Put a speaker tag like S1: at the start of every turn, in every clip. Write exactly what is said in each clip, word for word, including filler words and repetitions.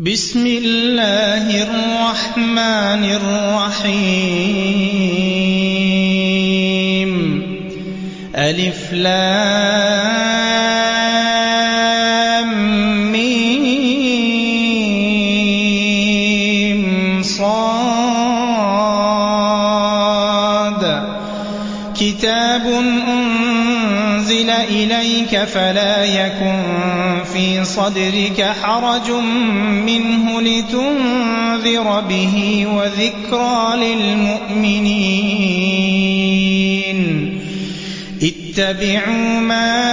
S1: بسم الله الرحمن الرحيم ألف لام ميم صاد كتاب أنزل إليك فلا يكن في صدرك حرج منه لتنذر به وذكرى للمؤمنين اتبعوا ما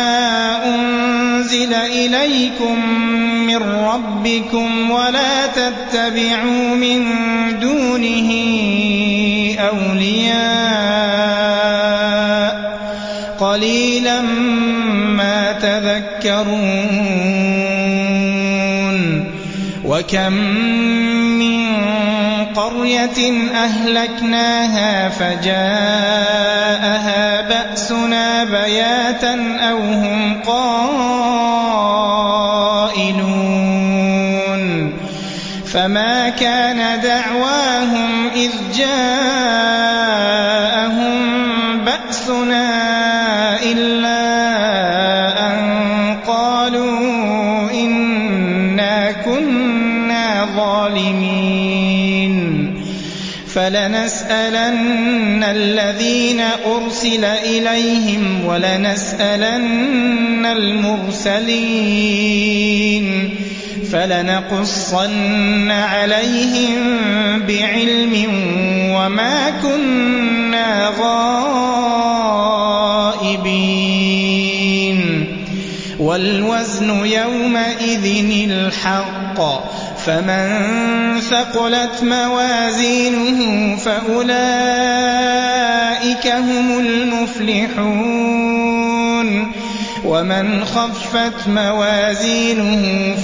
S1: أنزل إليكم من ربكم ولا تتبعوا من دونه أولياء قليلا ما تذكرون وكم من قرية أهلكناها فجاءها بأسنا بياتا أو هم قائلون فما كان دعواهم إذ جاءهم بأسنا إلا أن قالوا إنا كنا ظالمين فلنسألن الذين أرسل إليهم ولنسألن المرسلين فلنقصن عليهم بعلم وما كنا غائبين والوزن يومئذ الحق فمن ثقلت موازينه فأولئك هم المفلحون ومن خفت موازينه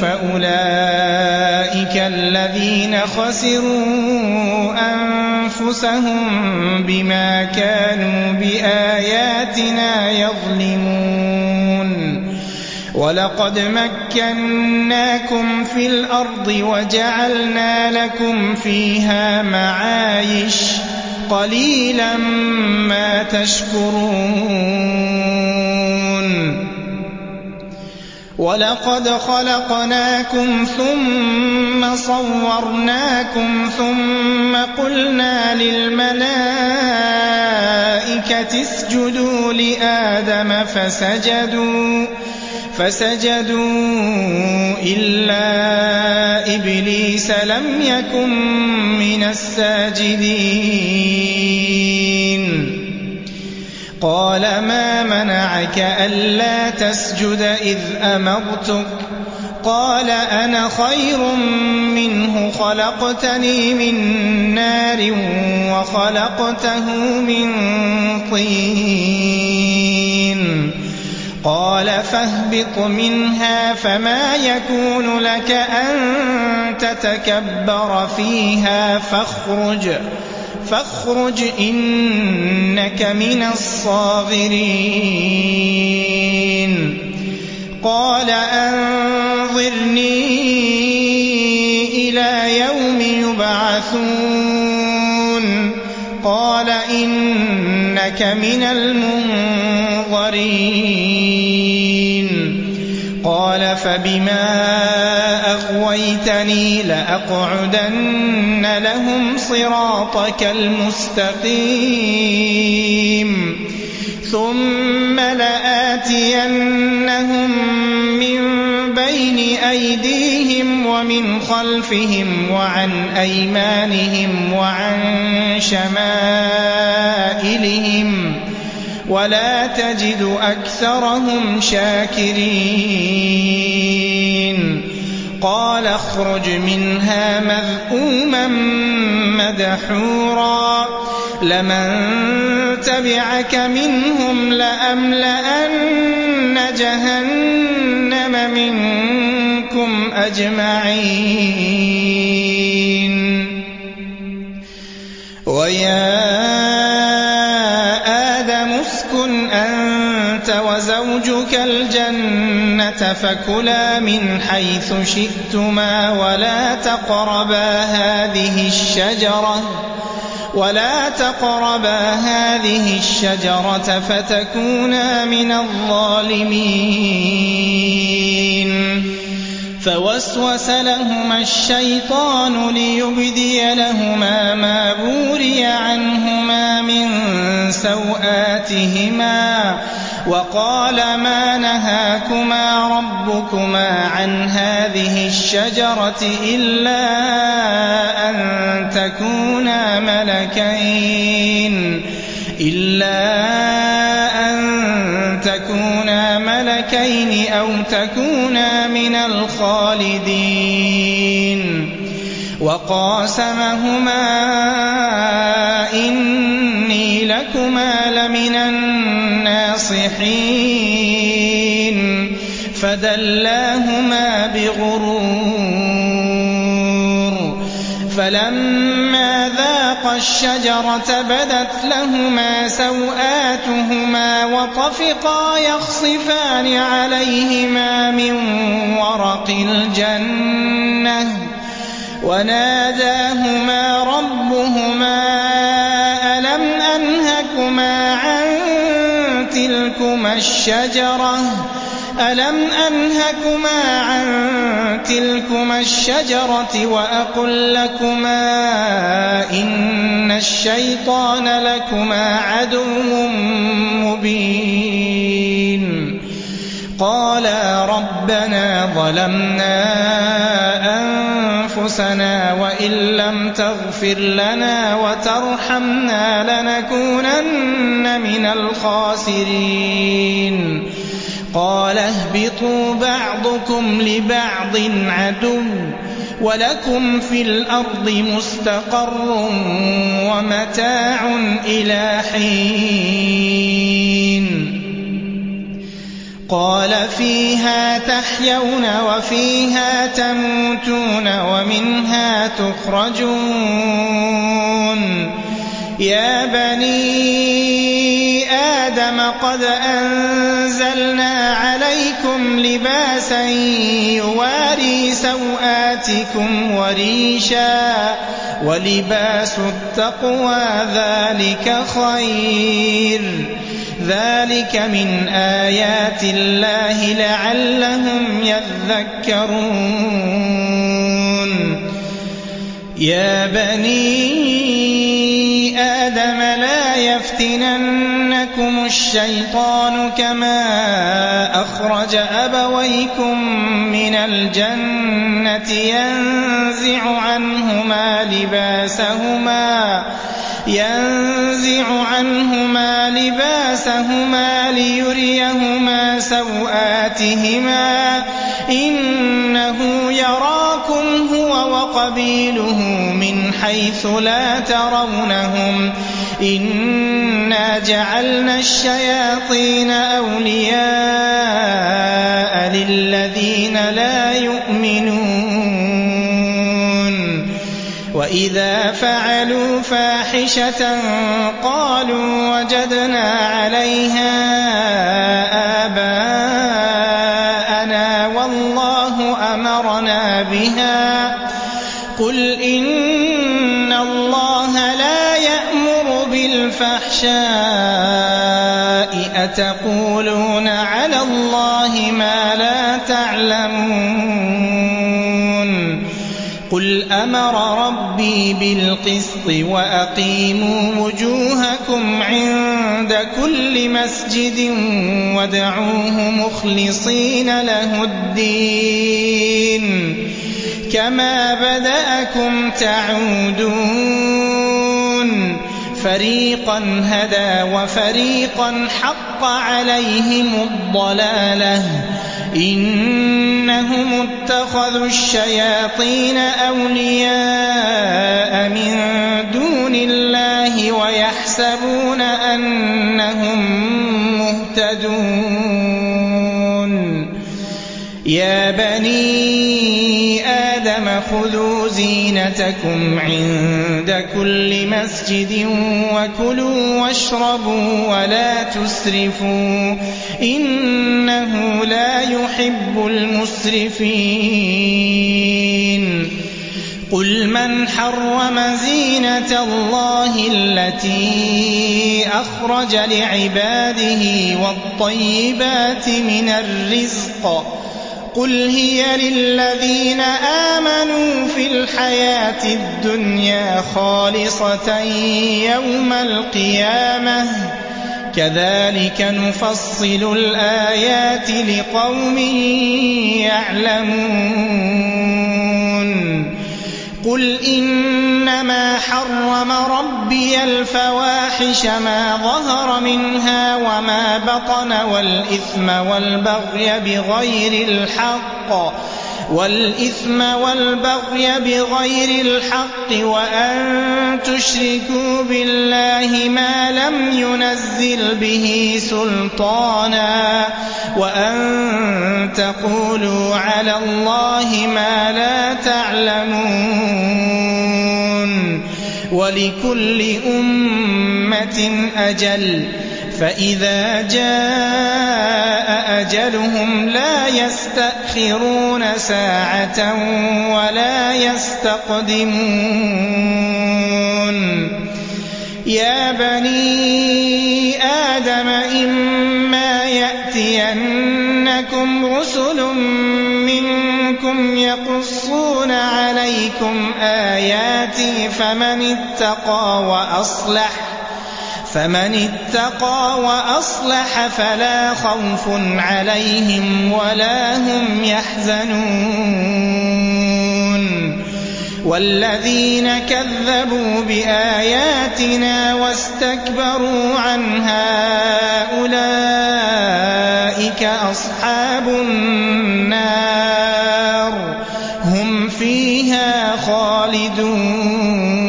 S1: فأولئك الذين خسروا أنفسهم بما كانوا بآياتنا يظلمون ولقد مكناكم في الأرض وجعلنا لكم فيها معايش قليلا ما تشكرون ولقد خلقناكم ثم صورناكم ثم قلنا للملائكة اسجدوا لآدم فسجدوا فسجدوا إلا إبليس لم يكن من الساجدين قال ما منعك ألا تسجد إذ أمرتك قال أنا خير منه خلقتني من نار وخلقته من طين قال فاهبط منها فما يكون لك أن تتكبر فيها فاخرج فاخرج إنك من الصاغرين قال أنظرني إلى يوم يبعثون قال إنك من المنظرين قال فبما أغويتني لأقعدن لهم صراطك المستقيم ثم لآتينهم من بين أيديهم ومن خلفهم وعن أيمانهم وعن شمائلهم ولا تجد أكثرهم شاكرين قال اخرج منها مذءوما مدحورا لمن تبعك منهم لأملأن جهنم منكم أجمعين ويا آدم اسكن أنت وزوجك الجنة الجنة فكلا من حيث شئتما ولا تقربا هذه الشجرة ولا تقربا هذه الشجرة فتكونا من الظالمين. فوسوس لهما الشيطان ليبدي لهما ما بوري عنهما من سوآتهما وقال ما نهاكما ربكما عن هذه الشجرة إلا أن تكونا ملكين إلا أن تكونا ملكين أو تكونا من الخالدين. وقاسمهما إني لكما لمن الناصحين فدلاهما بغرور فلما ذاقا الشجرة بدت لهما سوآتهما وطفقا يخصفان عليهما من ورق الجنة وناداهما ربهما ألم أنهكما عن تلكما الشجرة ألم أنهكما عن تلكما الشجرة وأقل لكما إن الشيطان لكما عدو مبين. قالا ربنا ظلمنا أنفسنا وإن لم تغفر لنا وترحمنا لنكونن من الخاسرين. قال اهبطوا بعضكم لبعض عدو ولكم في الأرض مستقر ومتاع إلى حين. قال فيها تحيون وفيها تموتون ومنها تخرجون. يا بني آدم قد أنزلنا عليكم لباسا يواري سوآتكم وريشا ولباس التقوى ذلك خير ذلك من آيات الله لعلهم يذكرون. يا بني آدم لا يفتننكم الشيطان كما أخرج أبويكم من الجنة ينزع عنهما لباسهما ينزع عنهما لباسهما ليريهما سوآتهما إنه يراكم هو وقبيله من حيث لا ترونهم إنا جعلنا الشياطين أولياء للذين لا يؤمنون. وإذا فعلوا فاحشة قالوا وجدنا عليها آباءنا والله أمرنا بها قل إن الله لا يأمر بالفحشاء أتقولون على الله ما لا تعلمون. قل أمر ربي بالقسط وأقيموا وجوهكم عند كل مسجد وادعوه مخلصين له الدين كما بدأكم تعودون. فريقا هدى وفريقا حق عليهم الضلالة إنهم اتخذوا الشياطين أولياء من دون الله ويحسبون أنهم مهتدون. يا بني آدم خذوا زينتكم عند كل مسجد وكلوا واشربوا ولا تسرفوا إنه لا يحب المسرفين قل من حرم زينة الله التي أخرج لعباده والطيبات من الرزق قل هي للذين آمنوا في الحياة الدنيا خالصة يوم القيامة كذلك نفصل الآيات لقوم يعلمون قل إنما حرم ربي الفواحش ما ظهر منها وما بطن والإثم والبغي بغير الحق والإثم والبغي بغير الحق وأن تشركوا بالله ما لم ينزل به سلطانا وأن تقولوا على الله ما لا تعلمون ولكل أمة أجل فإذا جاء أجلهم لا يستأخرون ساعة ولا يستقدمون يا بني آدم إما يأتينكم رسل منكم يقصون عليكم آياتي فمن اتقى وأصلح فمن اتقى وأصلح فلا خوف عليهم ولا هم يحزنون والذين كذبوا بآياتنا واستكبروا عنها أولئك أصحاب النار هم فيها خالدون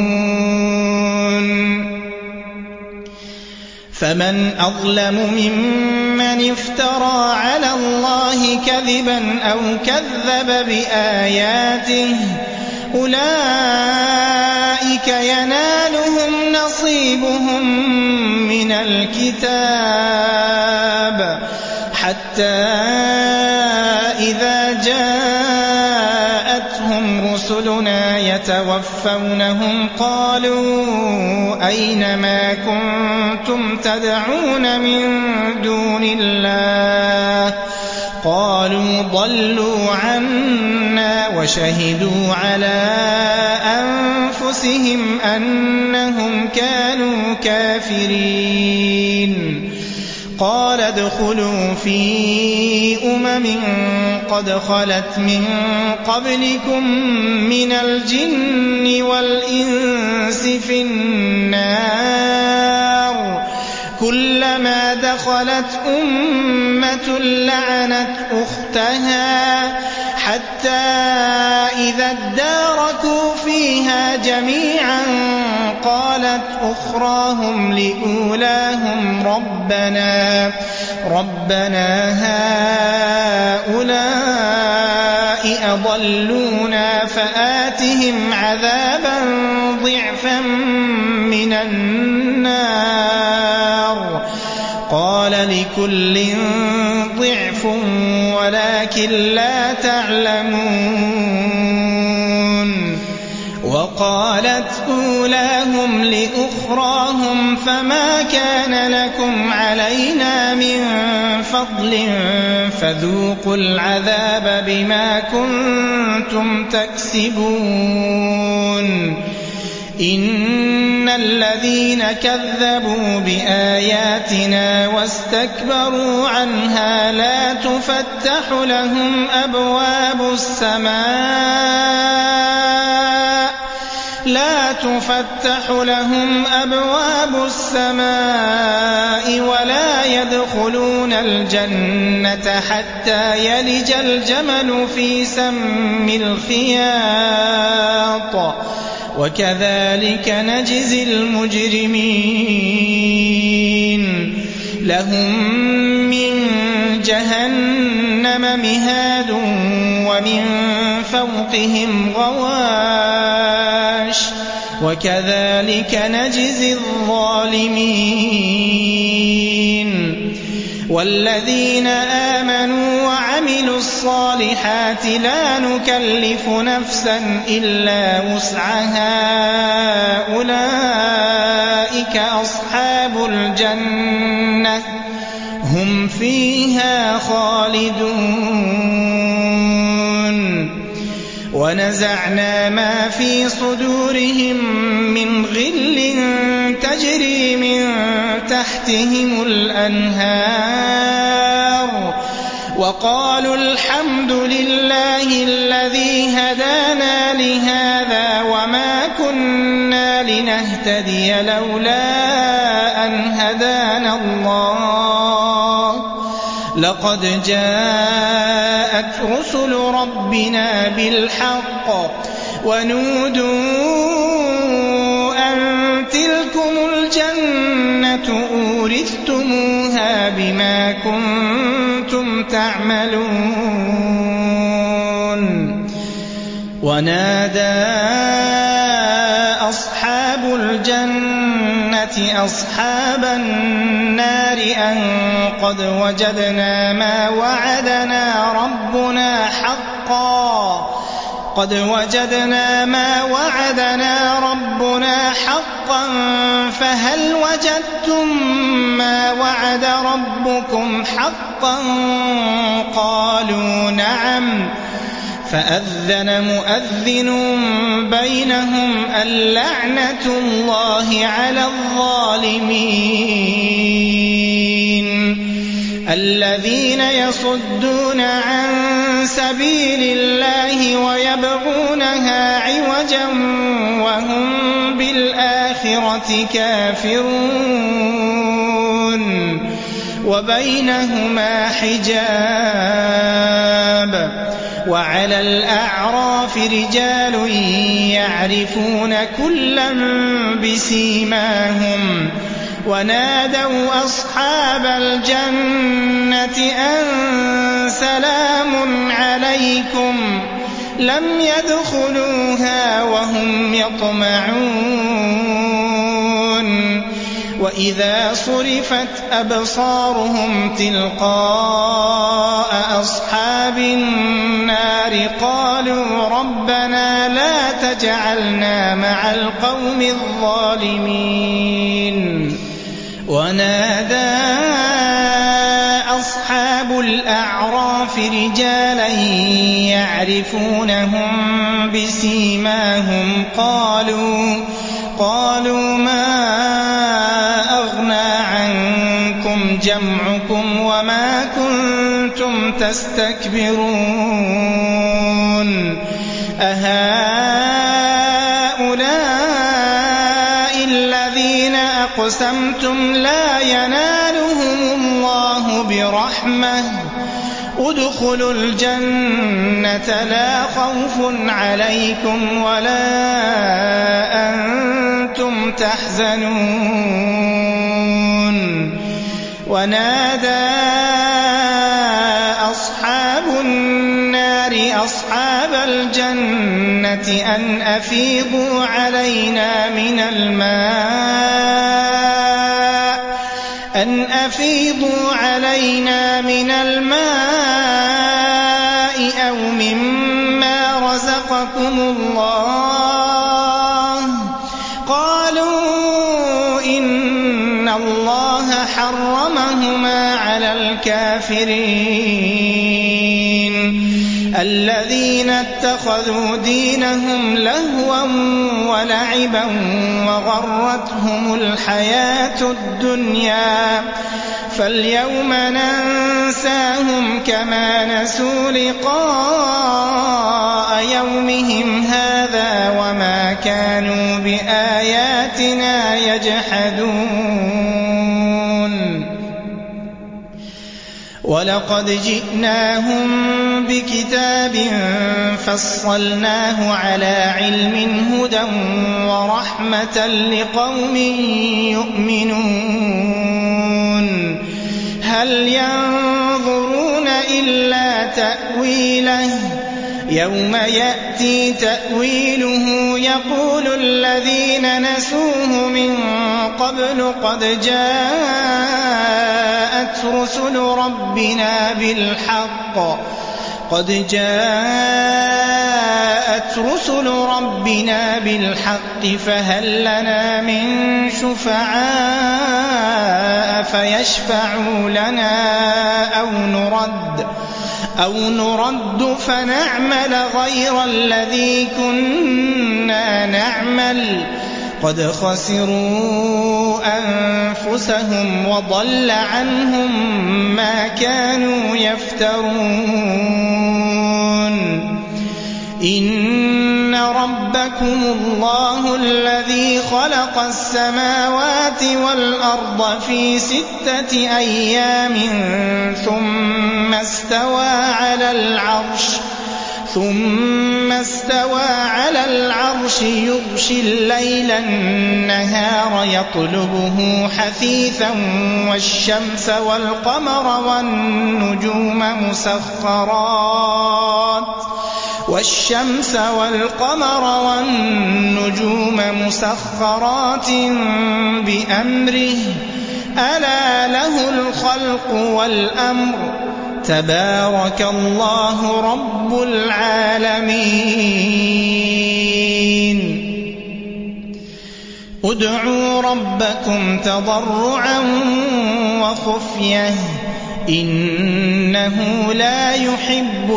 S1: فمن أظلم ممن افترى على الله كذبا أو كذب بآياته أولئك ينالهم نصيبهم من الكتاب حتى إذا جاءتهم رسلنا يتوفونهم قالوا أين ما كنتم تدعون من دون الله قالوا ضلوا عنا وشهدوا على أنفسهم أنهم كانوا كافرين قال ادخلوا في أمم قد خلت من قبلكم من الجن والإنس في النار كلما دخلت أمة لعنت أختها حتى إذا اداركوا فيها جميعا قالت أخراهم لأولاهم ربنا ربنا هؤلاء أضلونا فآتهم عذابا ضعفا من النار قال لكل ضعف ولكن لا تعلمون وقالت أولاهم لأخراهم فما كان لكم علينا من فضل فذوقوا العذاب بما كنتم تكسبون إن الذين كذبوا بآياتنا واستكبروا عنها لا تفتح لهم أبواب السماء لا تفتح لهم أبواب السماء ولا يدخلون الجنة حتى يلج الجمل في سم الخياط وكذلك نجزي المجرمين لهم من جهنم مهاد ومن فوقهم غواش وكذلك نجزي الظالمين والذين آمنوا وعملوا الصالحات لا نكلف نفسا إلا وسعها أولئك أصحاب الجنة هم فيها خالدون ونزعنا ما في صدورهم من غل تجري من تحتهم الأنهار وقالوا الحمد لله الذي هدانا لهذا وما كنا لنهتدي لولا أن هدانا الله لقد جاءت رسل ربنا بالحق ونودوا أن تلكم الجنة أورثتموها بما كنتم تعملون ونادى أصحاب الجنة أصحاب النار أن قد وجدنا ما وعدنا ربنا حقا قد وجدنا ما وعدنا ربنا حقا فهل وجدتم ما وعد ربكم حقا قالوا نعم فأذن مؤذن بينهم اللعنة الله على الظالمين الذين يصدون عن سبيل الله ويبغونها عوجا وهم بالآخرة كافرون وبينهما حجاب وعلى الأعراف رجال يعرفون كلا بسيماهم ونادوا أصحاب الجنة أن سلام عليكم لم يدخلوها وهم يطمعون وإذا صرفت أبصارهم تلقاء أصحاب النار قالوا ربنا لا تجعلنا مع القوم الظالمين ونادى أصحاب الأعراف رجالا يعرفونهم بسيماهم قالوا قالوا ما أغنى عنكم جمعكم وما كنتم تستكبرون أهؤلاء الذين أقسمتم لا ينالهم الله برحمة ادخلوا الجنة لا خوف عليكم ولا أنتم تحزنون ونادى أصحاب النار أصحاب الجنة أن أفيضوا علينا من الماء أن أفيضوا علينا من الماء أو مما رزقكم الله قالوا إن الله حرمهما على الكافرين الذين اتخذوا دينهم لهوا ولعبا وغرتهم الحياة الدنيا فاليوم ننساهم كما نسوا لقاء يومهم هذا وما كانوا بآياتنا يجحدون ولقد جئناهم بكتاب فصلناه على علم هدى ورحمة لقوم يؤمنون هل ينظرون إلا تأويله يوم يأتي تأويله يقول الذين نسوه من قبل قد جاءت رسل ربنا بالحق قد جاءت رسل ربنا بالحق فهل لنا من شفعاء فيشفعوا لنا أو نرد أو نرد فنعمل غير الذي كنا نعمل قد خسروا أنفسهم وضل عنهم ما كانوا يفترون إن ربكم الله الذي خلق السماوات والأرض في ستة أيام ثم استوى على العرش ثم استوى على العرش يغشي الليل النهار يطلبه حثيثا والشمس والقمر والنجوم مسخرات والشمس والقمر والنجوم مسخرات بأمره ألا له الخلق والأمر تبارك الله رب العالمين ادعوا ربكم تضرعا وخفية إنه لا يحب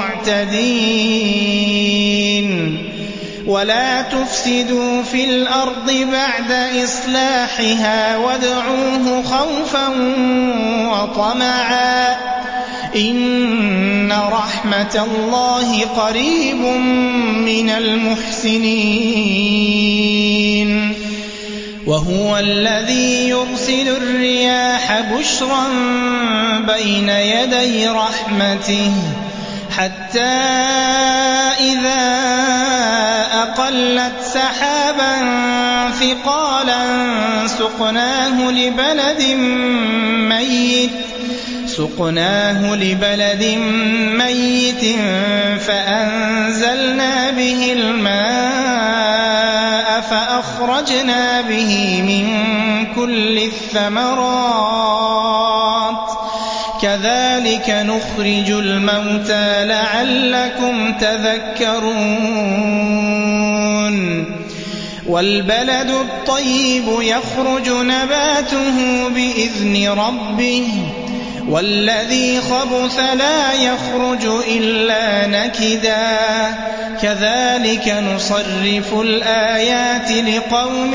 S1: المعتدين ولا تفسدوا في الأرض بعد إصلاحها وادعوه خوفا وطمعا إن رحمة الله قريب من المحسنين وهو الذي يرسل الرياح بشرا بين يدي رحمته حتى إذا أقلت سحابا ثقالا سقناه لبلد ميت سقناه لبلد ميت فأنزلنا به الماء فأخرجنا به من كل الثمرات كذلك نخرج الموتى لعلكم تذكرون والبلد الطيب يخرج نباته بإذن ربه والذي خبث لا يخرج إلا نكدا كذلك نصرف الآيات لقوم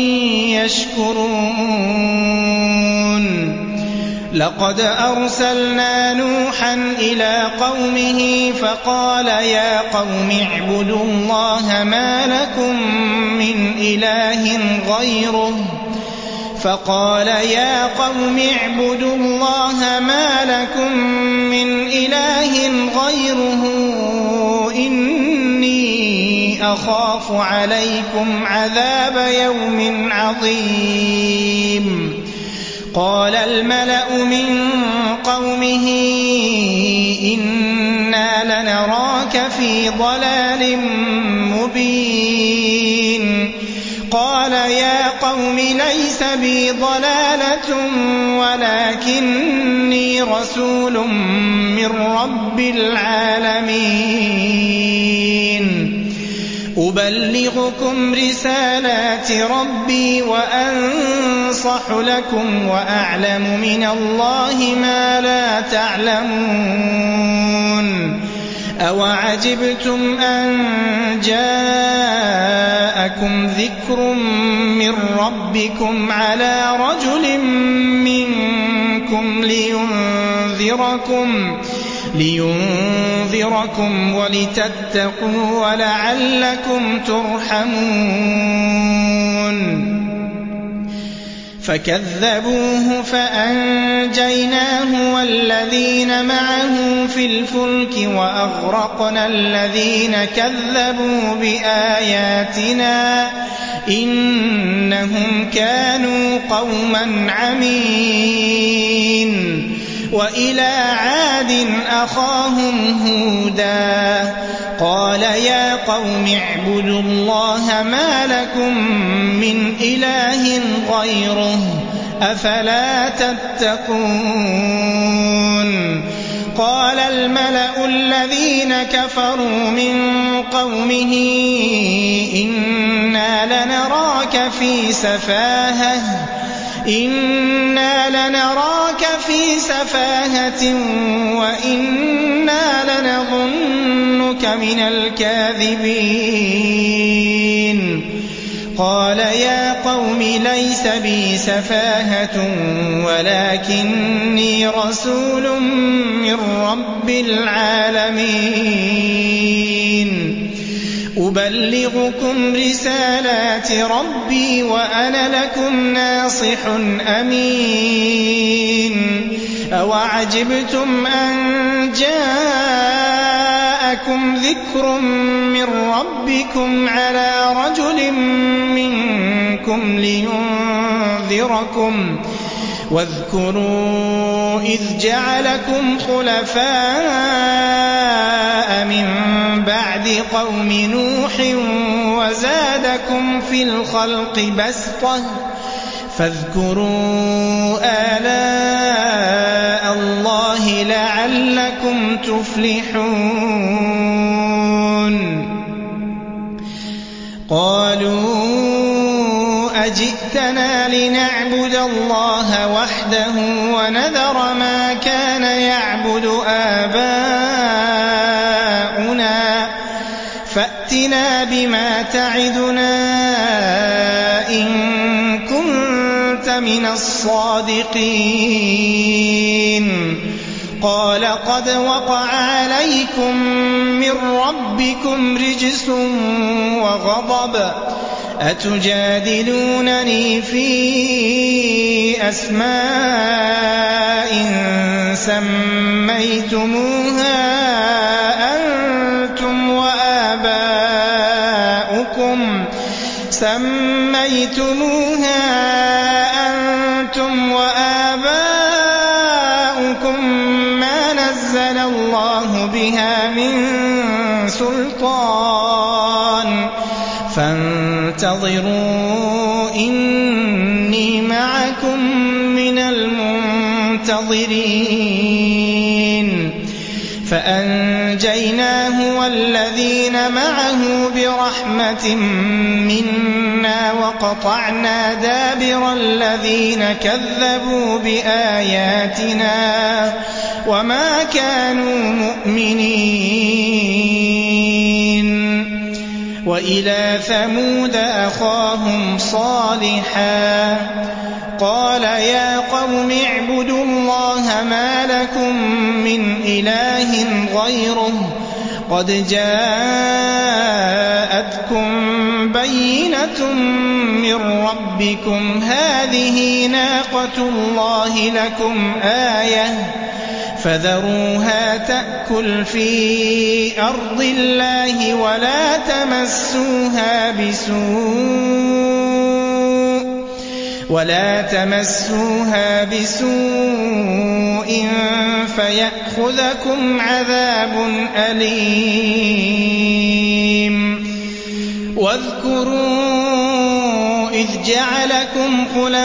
S1: يشكرون لقد أرسلنا نوحا إلى قومه فقال يا قوم اعبدوا الله ما لكم من إله غيره فقال يا قوم اعبدوا الله ما لكم من إله غيره إني أخاف عليكم عذاب يوم عظيم قال الملأ من قومه إنا لنراك في ضلال مبين قال يا قوم ليس بي ضلالة ولكني رسول من رب العالمين أبلغكم رسالات ربي وأنصح لكم وأعلم من الله ما لا تعلمون أوعجبتم أن جاءكم ذكر من ربكم على رجل منكم لينذركم لينذركم ولتتقوا ولعلكم ترحمون فكذبوه فأنجيناه والذين معه في الفلك وأغرقنا الذين كذبوا بآياتنا إنهم كانوا قوما عمين وإلى عاد أخاهم هودا قال يا قوم اعبدوا الله ما لكم من إله غيره أفلا تتقون قال الملأ الذين كفروا من قومه إنا لنراك في سفاهة إنا لنراك في سفاهة وإنا لنظنك من الكاذبين قال يا قوم ليس بي سفاهة ولكني رسول من رب العالمين أبلغكم رسالات ربي وأنا لكم ناصح أمين أوعجبتم أن جاءكم ذكر من ربكم على رجل منكم لينذركم واذكروا إذ جعلكم خلفاء من بعد قوم نوح وزادكم في الخلق بسطة فاذكروا آلاء الله لعلكم تفلحون قالوا أجئتنا لنعبد الله وحده ونذر ما كان يعبد آباؤنا فأتنا بما تعدنا إن كنت من الصادقين قال قد وقع عليكم من ربكم رجس وغضب أتجادلونني في أسماء سميتموها أنتم وآباؤكم سميتموها أنتم وآباؤكم ما نزل الله بها من سلطان فانتظروا إني معكم من المنتظرين فأنجيناه والذين معه برحمة منا وقطعنا دابر الذين كذبوا بآياتنا وما كانوا مؤمنين وإلى ثمود أخاهم صالحا قال يا قوم اعبدوا الله ما لكم من إله غيره قد جاءتكم بينة من ربكم هذه ناقة الله لكم آية فذروها تأكل في أرض الله ولا تمسوها بسوء ولا تمسوها بسوء فيأخذكم عذاب أليم واذكروا إذ جعلكم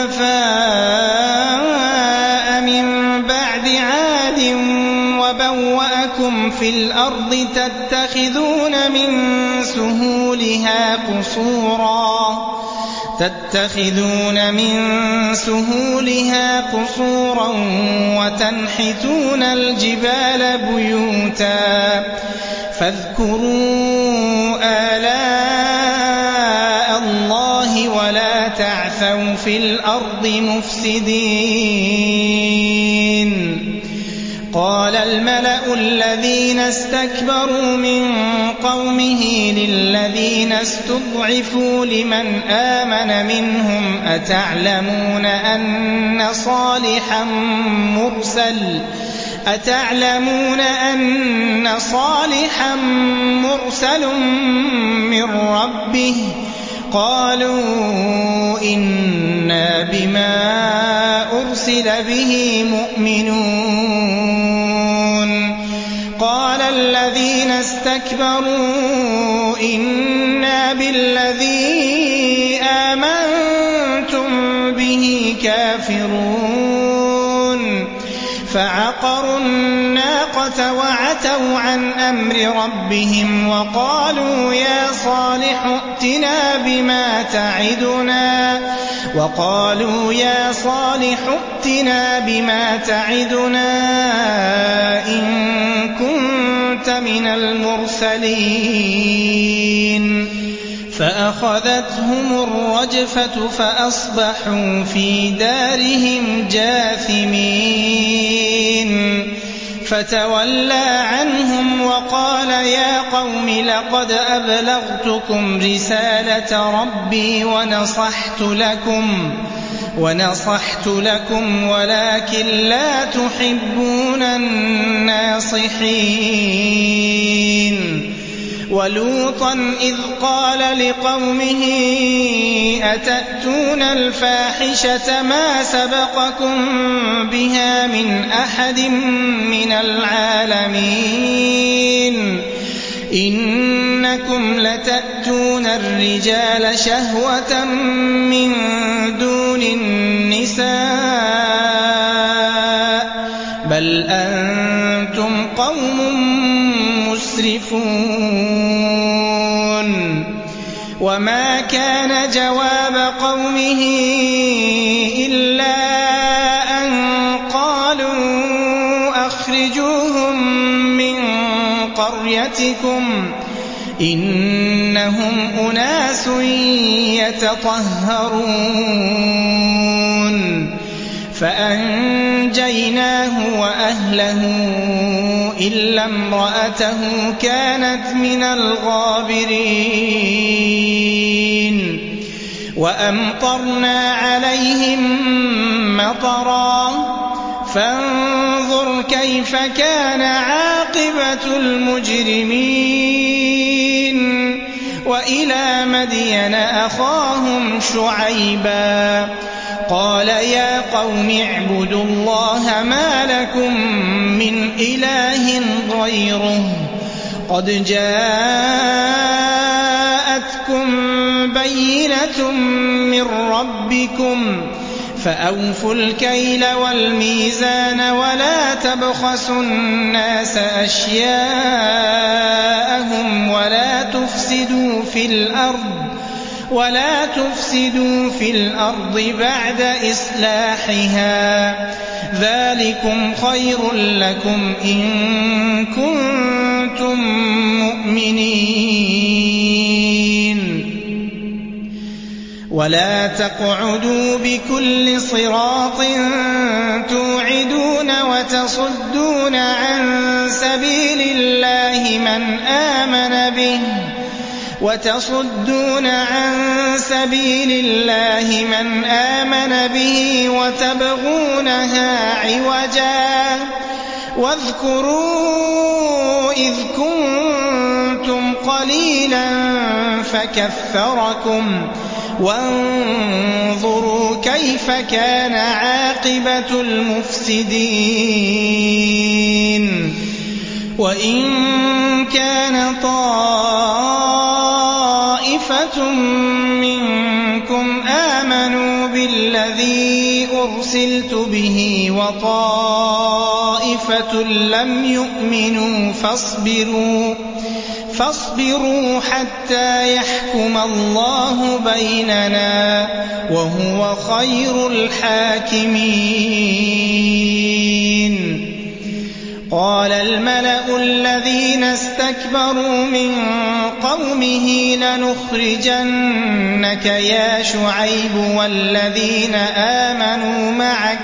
S1: خلفاء من بعد عاد وبوأكم في الأرض تتخذون من سهولها قصورا تتخذون من سهولها قصورا وتنحتون الجبال بيوتا فاذكروا آلاء الله ولا تعثوا في الأرض مفسدين قال الملأ الذين استكبروا من قومه للذين استضعفوا لمن آمن منهم أتعلمون أن صالحا مرسل أتعلمون أن صالحا مرسل من ربه قالوا إنا بما أرسل أرسل به مؤمنون قال الذين استكبروا إنا بالذي آمنتم به كافرون فعقروا الناقة وعتوا عن أمر ربهم وقالوا يا صالح ائتنا بما تعدنا وقالوا يا صالح ائتنا بما تعدنا إن كنت من المرسلين فأخذتهم الرجفة فأصبحوا في دارهم جاثمين فتولى عنهم وقال يا قوم لقد أبلغتكم رسالة ربي ونصحت لكم ونصحت لكم ولكن لا تحبون الناصحين ولوطا إذ قال لقومه أتأتون الفاحشة ما سبقكم بها من أحد من العالمين إنكم لتأتون الرجال شهوة من دون النساء بل أنتم قوم مسرفون وما كان جواب قومه إلا أن قالوا أخرجوهم من قريتكم إنهم أناس يتطهرون فأنجيناه وأهله إلا امرأته كانت من الغابرين وأمطرنا عليهم مطرا فانظر كيف كان عاقبة المجرمين وإلى مدين أخاهم شعيبا قال يا قوم اعبدوا الله ما لكم من إله غيره قد جاءتكم بينة من ربكم فأوفوا الكيل والميزان ولا تبخسوا الناس أشياءهم ولا تفسدوا في الأرض ولا تفسدوا في الأرض بعد إصلاحها ذلكم خير لكم إن كنتم مؤمنين ولا تقعدوا بكل صراط توعدون وتصدون عن سبيل الله من آمن به وتصدون عن سبيل الله من آمن به وتبغونها عوجا واذكروا إذ كنتم قليلا فكثركم وانظروا كيف كان عاقبة المفسدين وإن كان طائفة منكم آمنوا بالذي أرسلت به وطائفة لم يؤمنوا فاصبروا فاصبروا حتى يحكم الله بيننا وهو خير الحاكمين قال الملأ الذين استكبروا من قومه لنخرجنك يا شعيب والذين آمنوا معك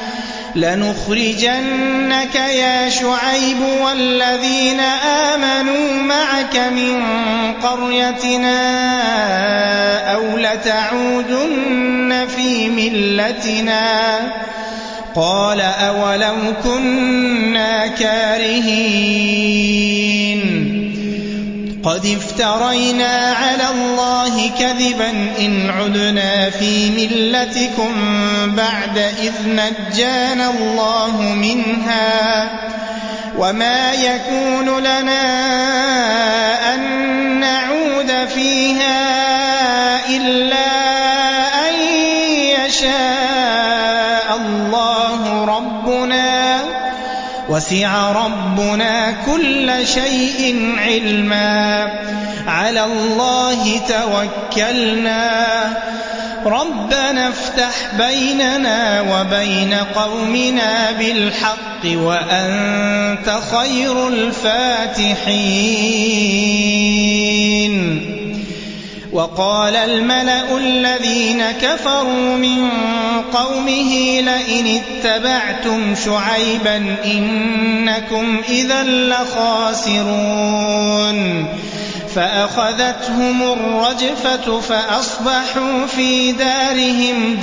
S1: لنخرجنك يا شعيب والذين آمنوا معك من قريتنا أو لتعودن في ملتنا قال أولو كنا كارهين قد افترينا على الله كذبا إن عدنا في ملتكم بعد إذ نجانا الله منها وما يكون لنا أن نعود فيها إلا أن يشاء الله ربنا وسع ربنا كل شيء علما على الله توكلنا ربنا افتح بيننا وبين قومنا بالحق وأنت خير الفاتحين. وقال الملأ الذين كفروا من قومه لئن اتبعتم شعيبا إنكم إذا لخاسرون فأخذتهم الرجفة فأصبحوا في دارهم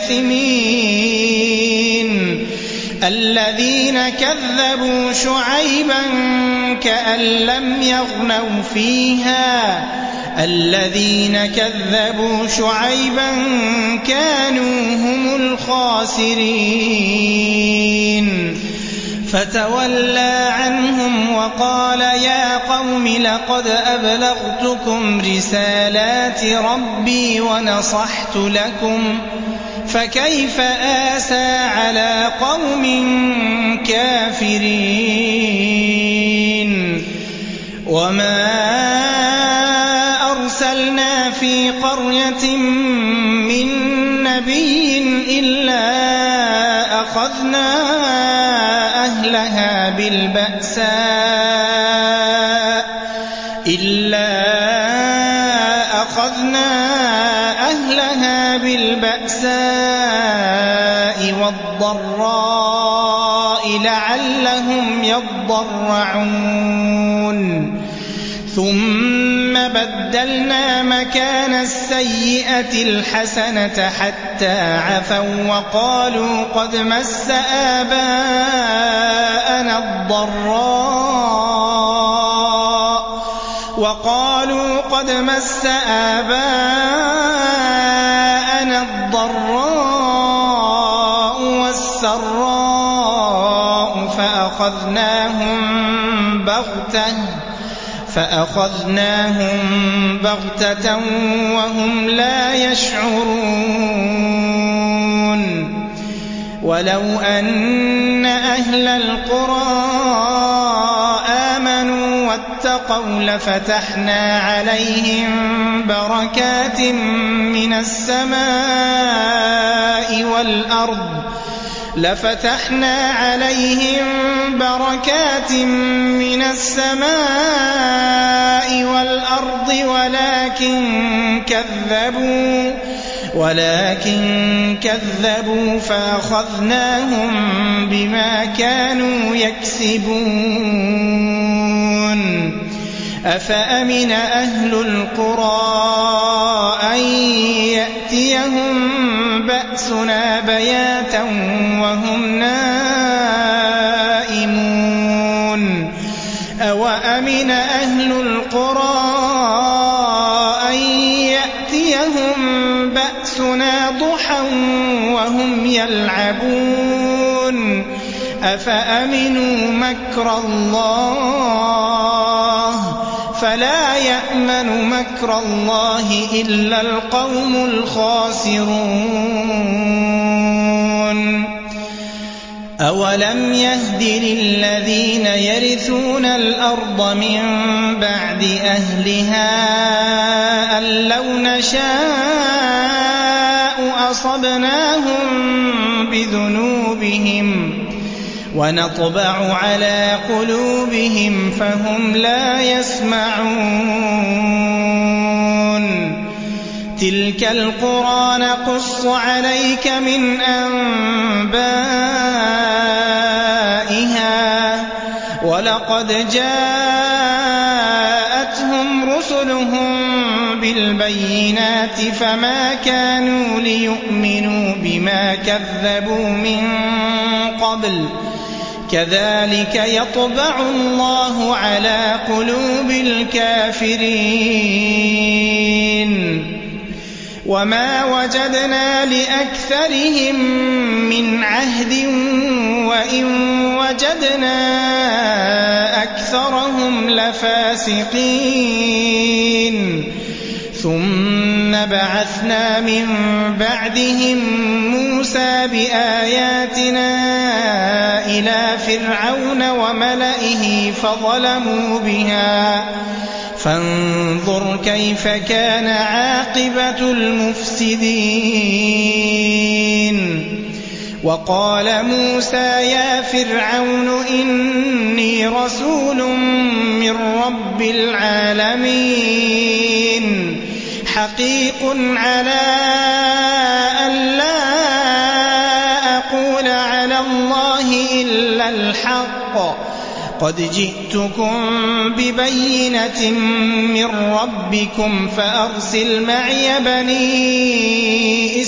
S1: جاثمين. الذين كذبوا شعيبا كأن لم يغنوا فيها الذين كذبوا شعيبا كانوا هم الخاسرين. فتولى عنهم وقال يا قوم لقد أبلغتكم رسالات ربي ونصحت لكم فكيف آسى على قوم كافرين. وما أرسلنا في قرية من نبي إلا أخذنا أهلها بالبأساء إلا أخذنا أهلها بالبأساء والضراء لعلهم يضرعون. ثم بدلنا مكان السيئة الحسنة حتى عفوا وقالوا قد مس آباءنا الضراء وقالوا قد مس آباءنا الضراء والسراء فأخذناهم بغتة فأخذناهم بغتة وهم لا يشعرون. ولو أن أهل القرى آمنوا واتقوا لفتحنا عليهم بركات من السماء والأرض لفتحنا عليهم بركات من السماء والأرض ولكن كذبوا ولكن كذبوا فأخذناهم بما كانوا يكسبون. أفأمن أهل القرى أن يأتيهم بأسنا بياتا وهم نائمون. أوأمن أهل القرى أن يأتيهم بأسنا ضحى وهم يلعبون. أفأمنوا مكر الله فلا يأمن مكر الله إلا القوم الخاسرون. أولم يهد للذين يرثون الأرض من بعد أهلها أن لو نشاء أصبناهم بذنوبهم ونطبع على قلوبهم فهم لا يسمعون. تلك القرى نقص عليك من أنبائها ولقد جاءتهم رسلهم بالبينات فما كانوا ليؤمنوا بما كذبوا من قبل كذلك يطبع الله على قلوب الكافرين وما وجدنا لأكثرهم من عهد وإن وجدنا أكثرهم لفاسقين ثم بعثنا من بعدهم موسى بآياتنا إلى فرعون وملئه فظلموا بها فانظر كيف كان عاقبة المفسدين وقال موسى يا فرعون إني رسول من رب العالمين حقيق على أن لا أقول على الله إلا الحق قد جئتكم ببينة من ربكم فأرسل معي بني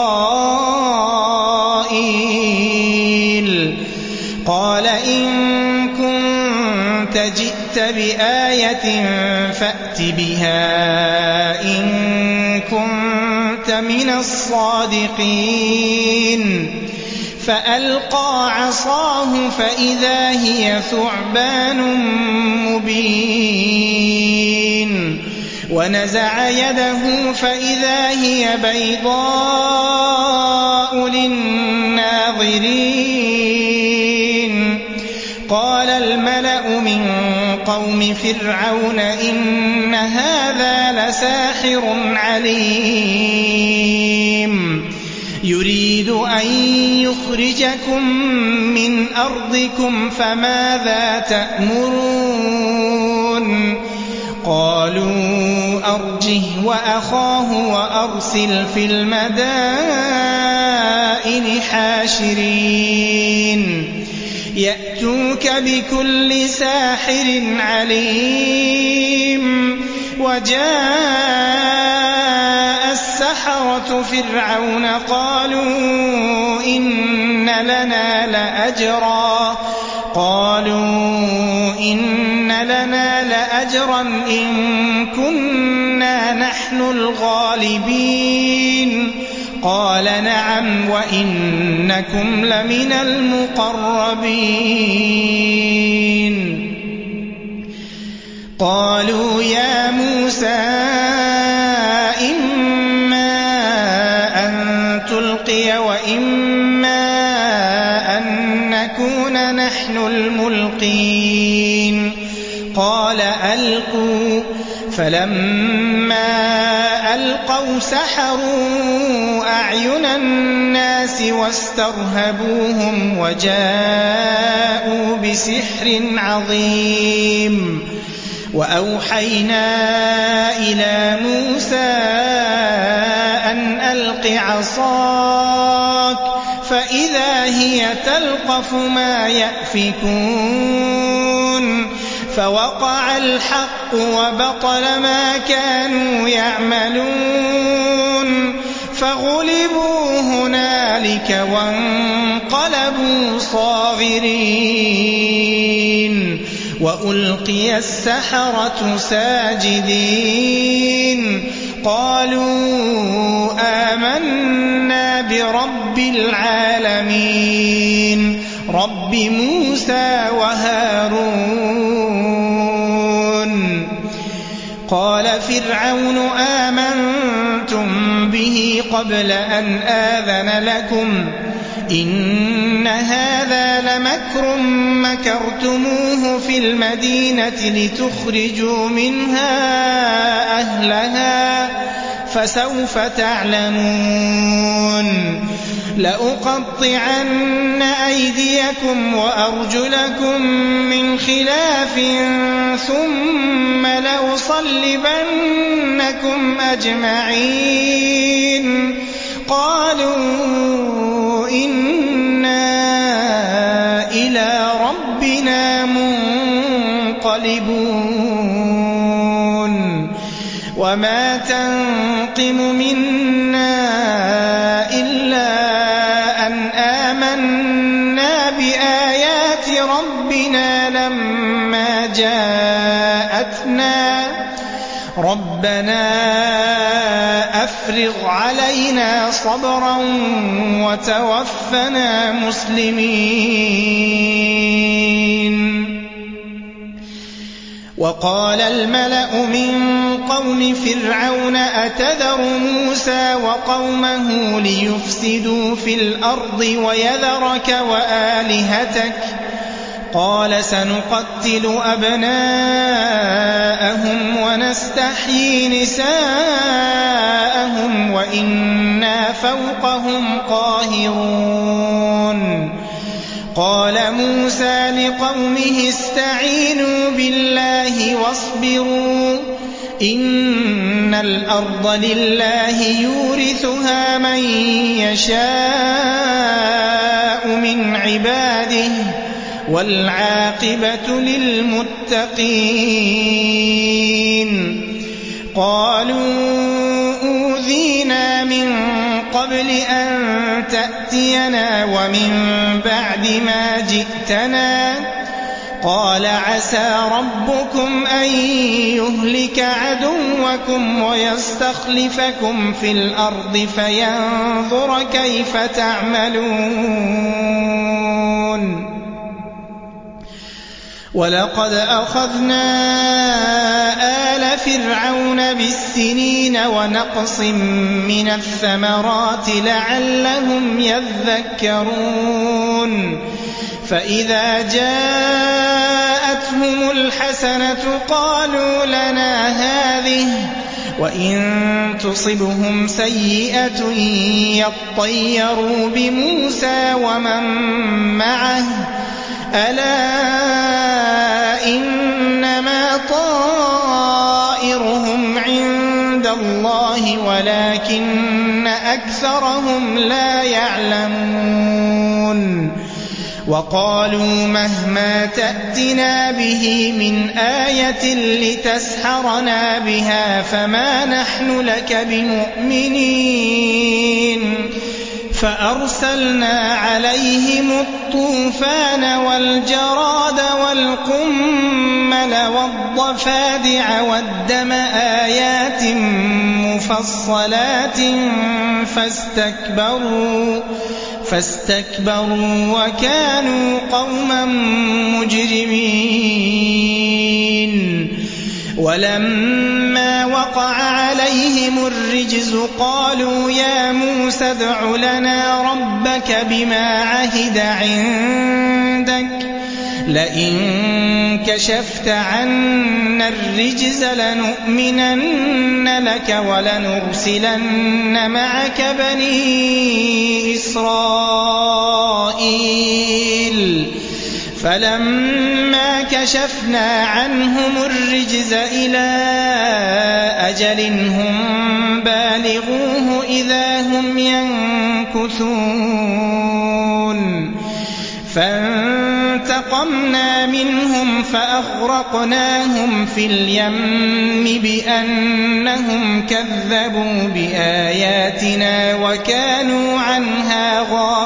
S1: إسرائيل قال إن كنت جئت بآية فأت بها إن كنت من الصادقين فألقى عصاه فإذا هي ثعبان مبين ونزع يده فإذا هي بيضاء للناظرين قال الملأ من قوم فرعون إن هذا لساحر عليم يريد أن يخرجكم من أرضكم فماذا تأمرون قالوا أرجه وأخاه وأرسل في المدائن حاشرين يأتوك بكل ساحر عليم وجاء السحرة فرعون قالوا إن لنا لأجرا قالوا إن لنا لأجرا إن كنا نحن الغالبين قال نعم وإنكم لمن المقربين قالوا يا موسى إما أن تلقي وإما أن نكون نحن الملقين قال ألقوا فلما ألقوا سحروا أعين الناس واسترهبوهم وجاءوا بسحر عظيم وأوحينا إلى موسى أن ألق عصاك فإذا هي تلقف ما يأفكون فوقع الحق وبطل ما كانوا يعملون فغلبوا هنالك وانقلبوا صاغرين وألقي السحرة ساجدين قالوا آمنا برب العالمين رب موسى وهارون قال فرعون آمنتم به قبل أن آذن لكم إن هذا لمكر مكرتموه في المدينة لتخرجوا منها أهلها فسوف تعلمون لأقطعن أيديكم وأرجلكم من خلاف ثم لأصلبنكم أجمعين قالوا إنا إلى ربنا منقلبون وما تنقم منا إلا أن آمنا بآيات علينا لما جاءتنا ربنا أفرغ علينا صبرا وتوفنا مسلمين. وقال الملأ من قوم فرعون أتذر موسى وقومه ليفسدوا في الأرض ويذرك وآلهتك قال سنقتل أبناءهم ونستحيي نساءهم وإنا فوقهم قاهرون. قال موسى لقومه استعينوا بالله واصبروا إن الأرض لله يورثها من يشاء من عباده والعاقبة للمتقين. قالوا أوذينا من قبل أن تأتينا ومن بعد ما جئتنا قال عسى ربكم أن يهلك عدوكم ويستخلفكم في الأرض فينظر كيف تعملون. ولقد أخذنا آل فرعون بالسنين ونقص من الثمرات لعلهم يذكرون. فإذا جاءتهم الحسنة قالوا لنا هذه وإن تصبهم سيئة يطيروا بموسى ومن معه ألا إنما طائرهم عند الله ولكن أكثرهم لا يعلمون. وقالوا مهما تأتنا به من آية لتسحرنا بها فما نحن لك بمؤمنين. فأرسلنا عليهم الطوفان والجراد والقمل والضفادع والدم آيات مفصلات فاستكبروا فاستكبروا وكانوا قوما مجرمين. ولما وقع عليهم الرجز قالوا يا موسى ادع لنا ربك بما عهد عندك لئن كشفت عنا الرجز لنؤمنن لك ولنرسلن معك بني إسرائيل. فلما كشفنا عنهم الرجز إلى أجل هم بالغوه إذا هم ينكثون. فانتقمنا منهم فأغرقناهم في اليم بأنهم كذبوا بآياتنا وكانوا عنها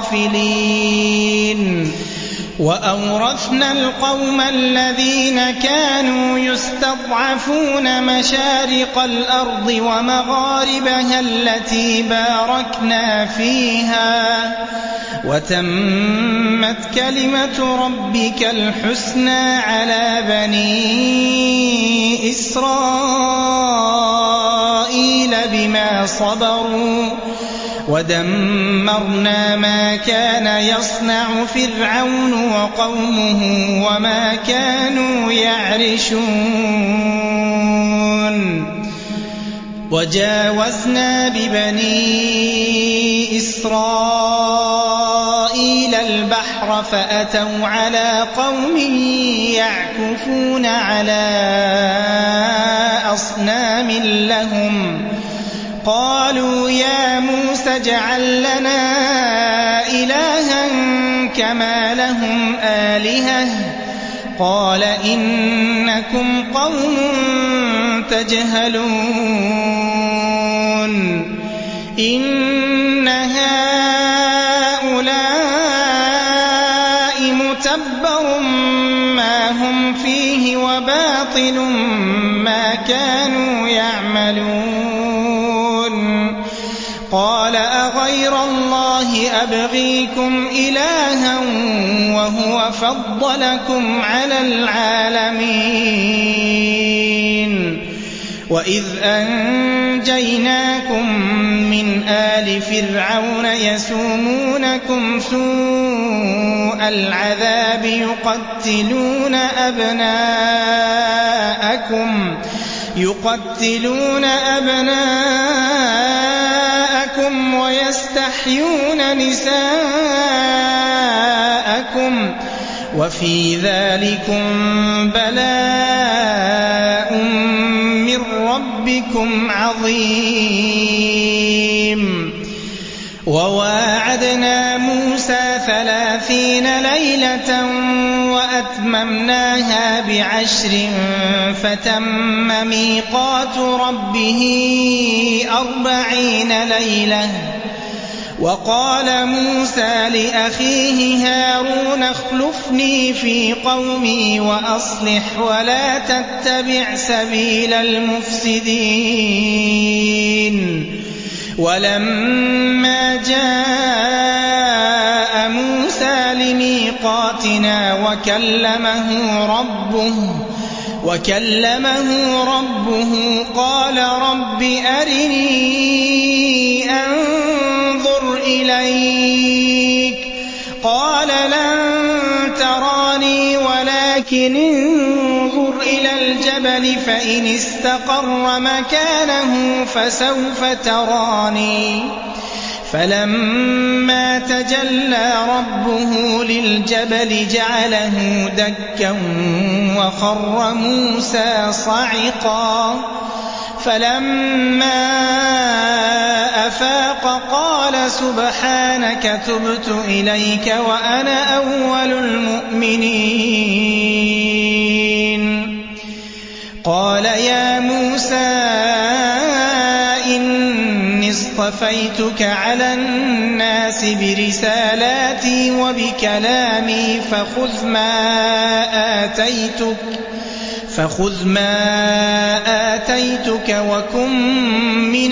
S1: غافلين. وأورثنا القوم الذين كانوا يستضعفون مشارق الأرض ومغاربها التي باركنا فيها وتمت كلمة ربك الحسنى على بني إسرائيل بما صبروا ودمرنا ما كان يصنع فرعون وقومه وما كانوا يعرشون. وجاوزنا ببني إسرائيل البحر فأتوا على قوم يعكفون على أصنام لهم قالوا يا موسى اجعل لنا إلها كما لهم آلهة قال إنكم قوم تجهلون. إن هؤلاء متبر كانوا يعملون قال أغير الله أبغيكم إلها وهو فضلكم على العالمين وإذ أنجيناكم من آل فرعون يسومونكم سوء العذاب يقتلون أبناءكم يقتلون أبناءكم ويستحيون نساءكم وفي ذلكم بلاء من ربكم عظيم وواعدنا موسى ثلاثين ليلة وأتممناها بعشر فتم ميقات ربه أربعين ليلة وقال موسى لأخيه هارون اخلفني في قومي وأصلح ولا تتبع سبيل المفسدين ولما جاء موسى لميقاتنا وكلمه ربه وكلمه ربه قال رب أرني أنظر إليك قال لن تراني ولكن انظر إلى الجبل فإن استقر مكانه فسوف تراني فلما تجلى ربه للجبل جعله دكا وخر موسى صعقا فلما أفاق قال سبحانك تبت إليك وأنا أول المؤمنين قال يا موسى إني اصطفيتك على الناس برسالاتي وبكلامي فخذ ما آتيتك فخذ ما آتيتك وكن من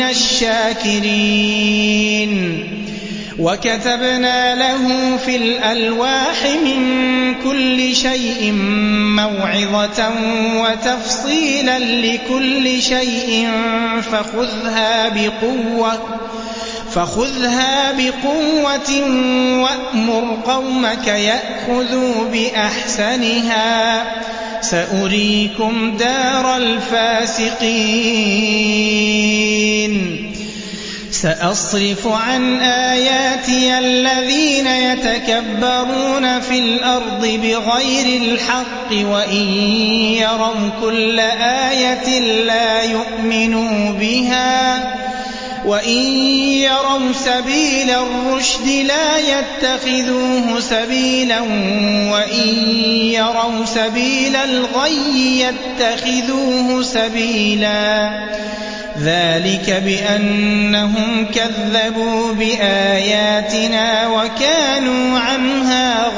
S1: الشاكرين وكتبنا له في الألواح من كل شيء موعظة وتفصيلا لكل شيء فخذها بقوة فخذها بقوة وأمر قومك يأخذوا بأحسنها سأريكم دار الفاسقين سأصرف عن آياتي الذين يتكبرون في الأرض بغير الحق وإن يروا كل آية لا يؤمنوا بها وإن يروا سبيل الرشد لا يتخذوه سبيلا وإن يروا سبيل الغي يتخذوه سبيلا ذلك بأنهم كذبوا بآياتنا وكانوا عنها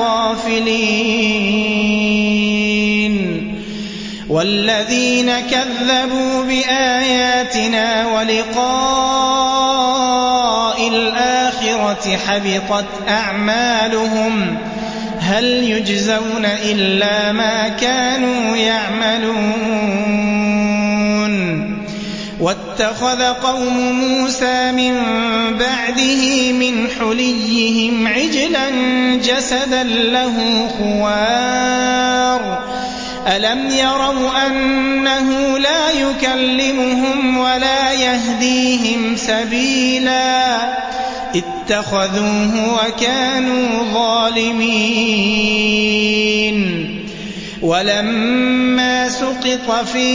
S1: غافلين والذين كذبوا بآياتنا ولقاء الآخرة حبطت أعمالهم هل يجزون إلا ما كانوا يعملون واتخذ قوم موسى من بعده من حليهم عجلا جسدا له خوار ألم يروا أنه لا يكلمهم ولا يهديهم سبيلا اتخذوه وكانوا ظالمين ولما سقط في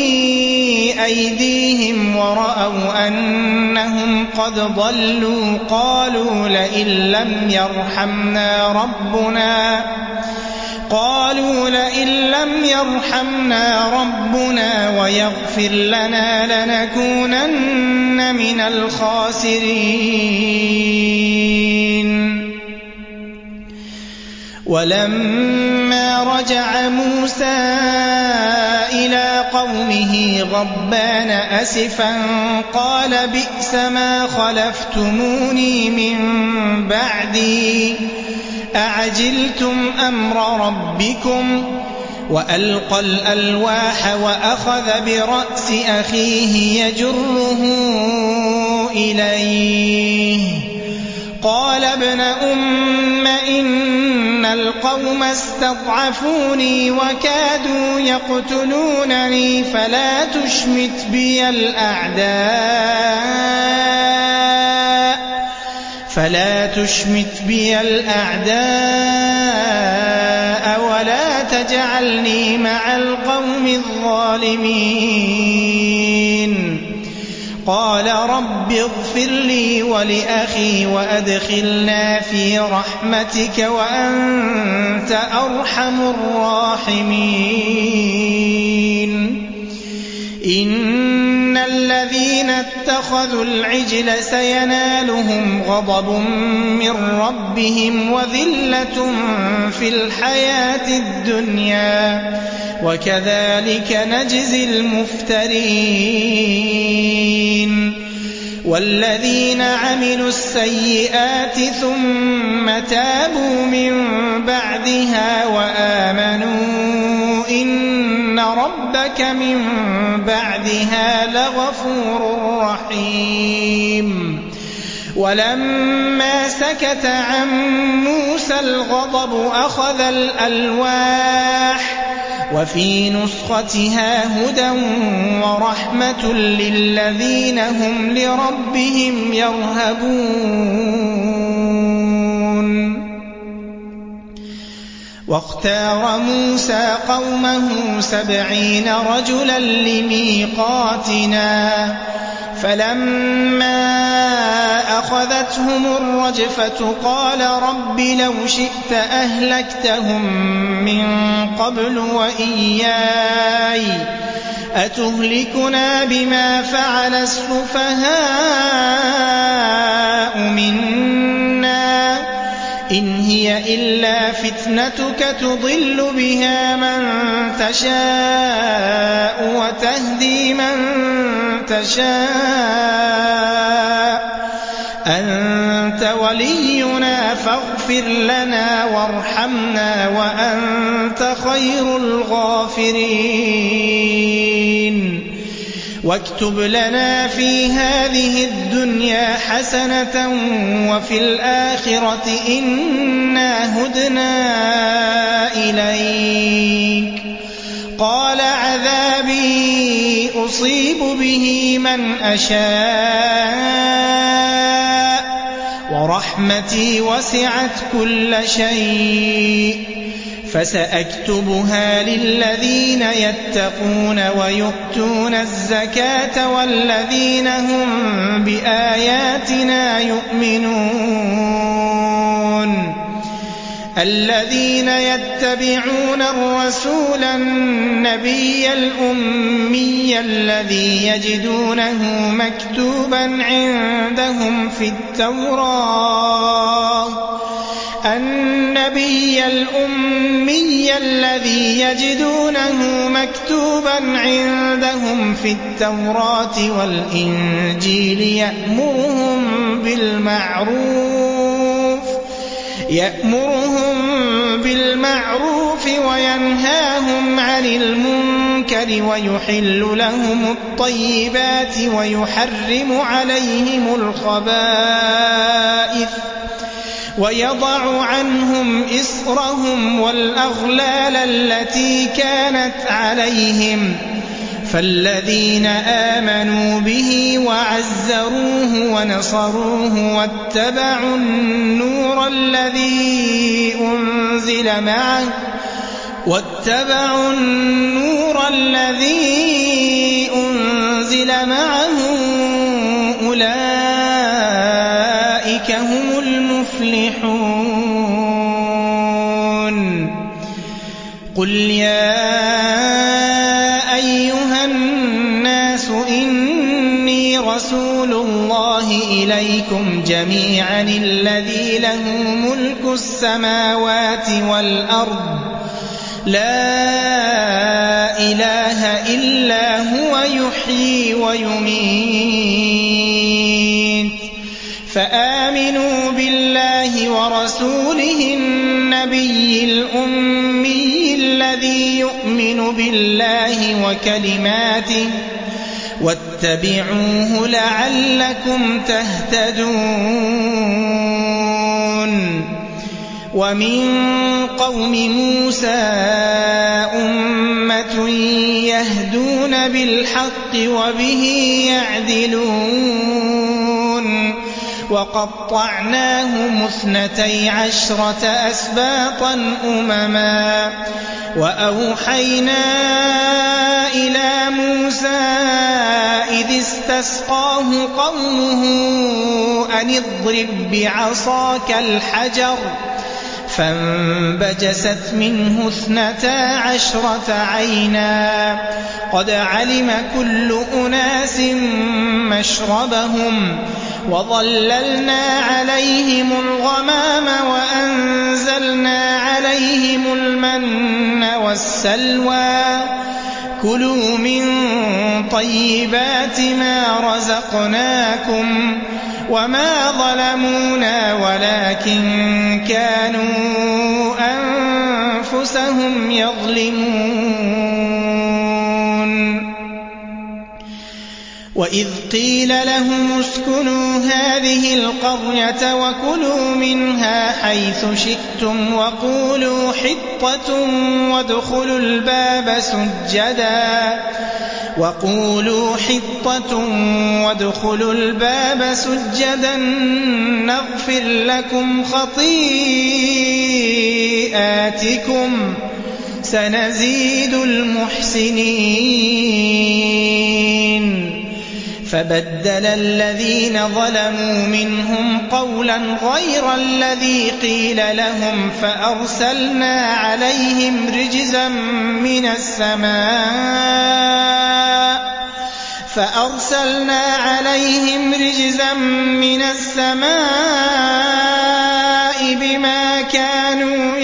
S1: أيديهم ورأوا أنهم قد ضلوا قالوا لئن لم يرحمنا ربنا قالوا لئن لم يرحمنا ربنا ويغفر لنا لنكونن من الخاسرين ولما رجع موسى إلى قومه غضبان أسفا قال بئس ما خلفتموني من بعدي أعجلتم أمر ربكم وألقى الألواح وأخذ برأس أخيه يجره إليه قال ابن أم إن القوم استضعفوني وكادوا يقتلونني فلا تشمت بي الأعداء فلا تشمت بي الأعداء ولا تجعلني مع القوم الظالمين قال رب اغفر لي ولأخي وأدخلنا في رحمتك وأنت أرحم الراحمين إن الذين اتخذوا العجل سينالهم غضب من ربهم وذلة في الحياة الدنيا وكذلك نجزي المفترين والذين عملوا السيئات ثم تابوا من بعدها وآمنوا إن ربك من بعدها لغفور رحيم ولما سكت عن موسى الغضب أخذ الألواح وفي نسختها هدى ورحمة للذين هم لربهم يرهبون واختار موسى قومه سبعين رجلا لميقاتنا فلما أخذتهم الرجفة قال رب لو شئت أهلكتهم من قبل وإياي أتهلكنا بما فعل السفهاء منا إن هي إلا فتنتك تضل بها من تشاء وتهدي من تشاء أنت ولينا فاغفر لنا وارحمنا وأنت خير الغافرين واكتب لنا في هذه الدنيا حسنة وفي الآخرة إنا هدنا إليك قال عذابي أصيب به من أشاء ورحمتي وسعت كل شيء فسأكتبها للذين يتقون ويؤتون الزكاة والذين هم بآياتنا يؤمنون الذين يتبعون الرسول النبي الأمي الذي يجدونه مكتوبا عندهم في التوراة النبي الأمي الذي يجدونه مكتوبا عندهم في التوراة والإنجيل يأمرهم بالمعروف يأمرهم بالمعروف وينهاهم عن المنكر ويحل لهم الطيبات ويحرم عليهم الخبائث ويضع عنهم إصرهم والأغلال التي كانت عليهم فالذين آمنوا به وعزروه ونصروه واتبعوا النور الذي أنزل معه واتبعوا النور الذي أنزل معه أولئك هم المفلحون قل يا أيها الناس إني رسول الله إليكم جميعا الذي له ملك السماوات والأرض لا إله إلا هو يحيي ويميت فآمنوا بالله ورسوله النبي الأمي الذي يؤمن بالله وكلماته واتبعوه لعلكم تهتدون ومن قوم موسى أمة يهدون بالحق وبه يعدلون وقطعناهم اثنتي عشرة أسباطا أمما وأوحينا إلى موسى إذ استسقاه قومه أن اضرب بعصاك الحجر فانبجست منه اثنتا عشرة عينا قد علم كل أناس مشربهم وظللنا عليهم الغمام وأنزلنا عليهم المن والسلوى كلوا من طيبات ما رزقناكم وما ظلمونا ولكن كانوا أنفسهم يظلمون وإذ قيل لهم اسكنوا هذه القرية وكلوا منها حيث شئتم وقولوا حطة وادخلوا الباب سجدا وقولوا حطة وادخلوا الباب سجدا نغفر لكم خطيئاتكم سنزيد المحسنين فبدل الذين ظلموا منهم قولا غير الذي قيل لهم فأرسلنا عليهم رجزا من السماء فأرسلنا عليهم رجزا من السماء بما كانوا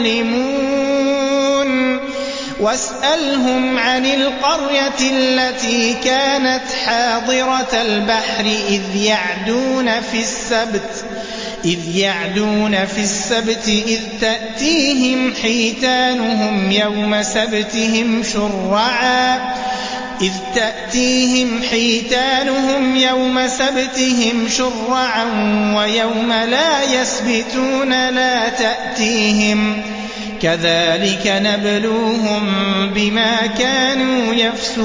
S1: يظلمون واسألهم عن القرية التي كانت حاضرة البحر إذ يعدون في السبت إذ يعدون في السبت إذ تأتيهم حيتانهم يوم سبتهم شرعا إذ تأتيهم حيتانهم يوم سبتهم شرعا ويوم لا يسبتون لا تأتيهم كذلك نبلوهم بما كانوا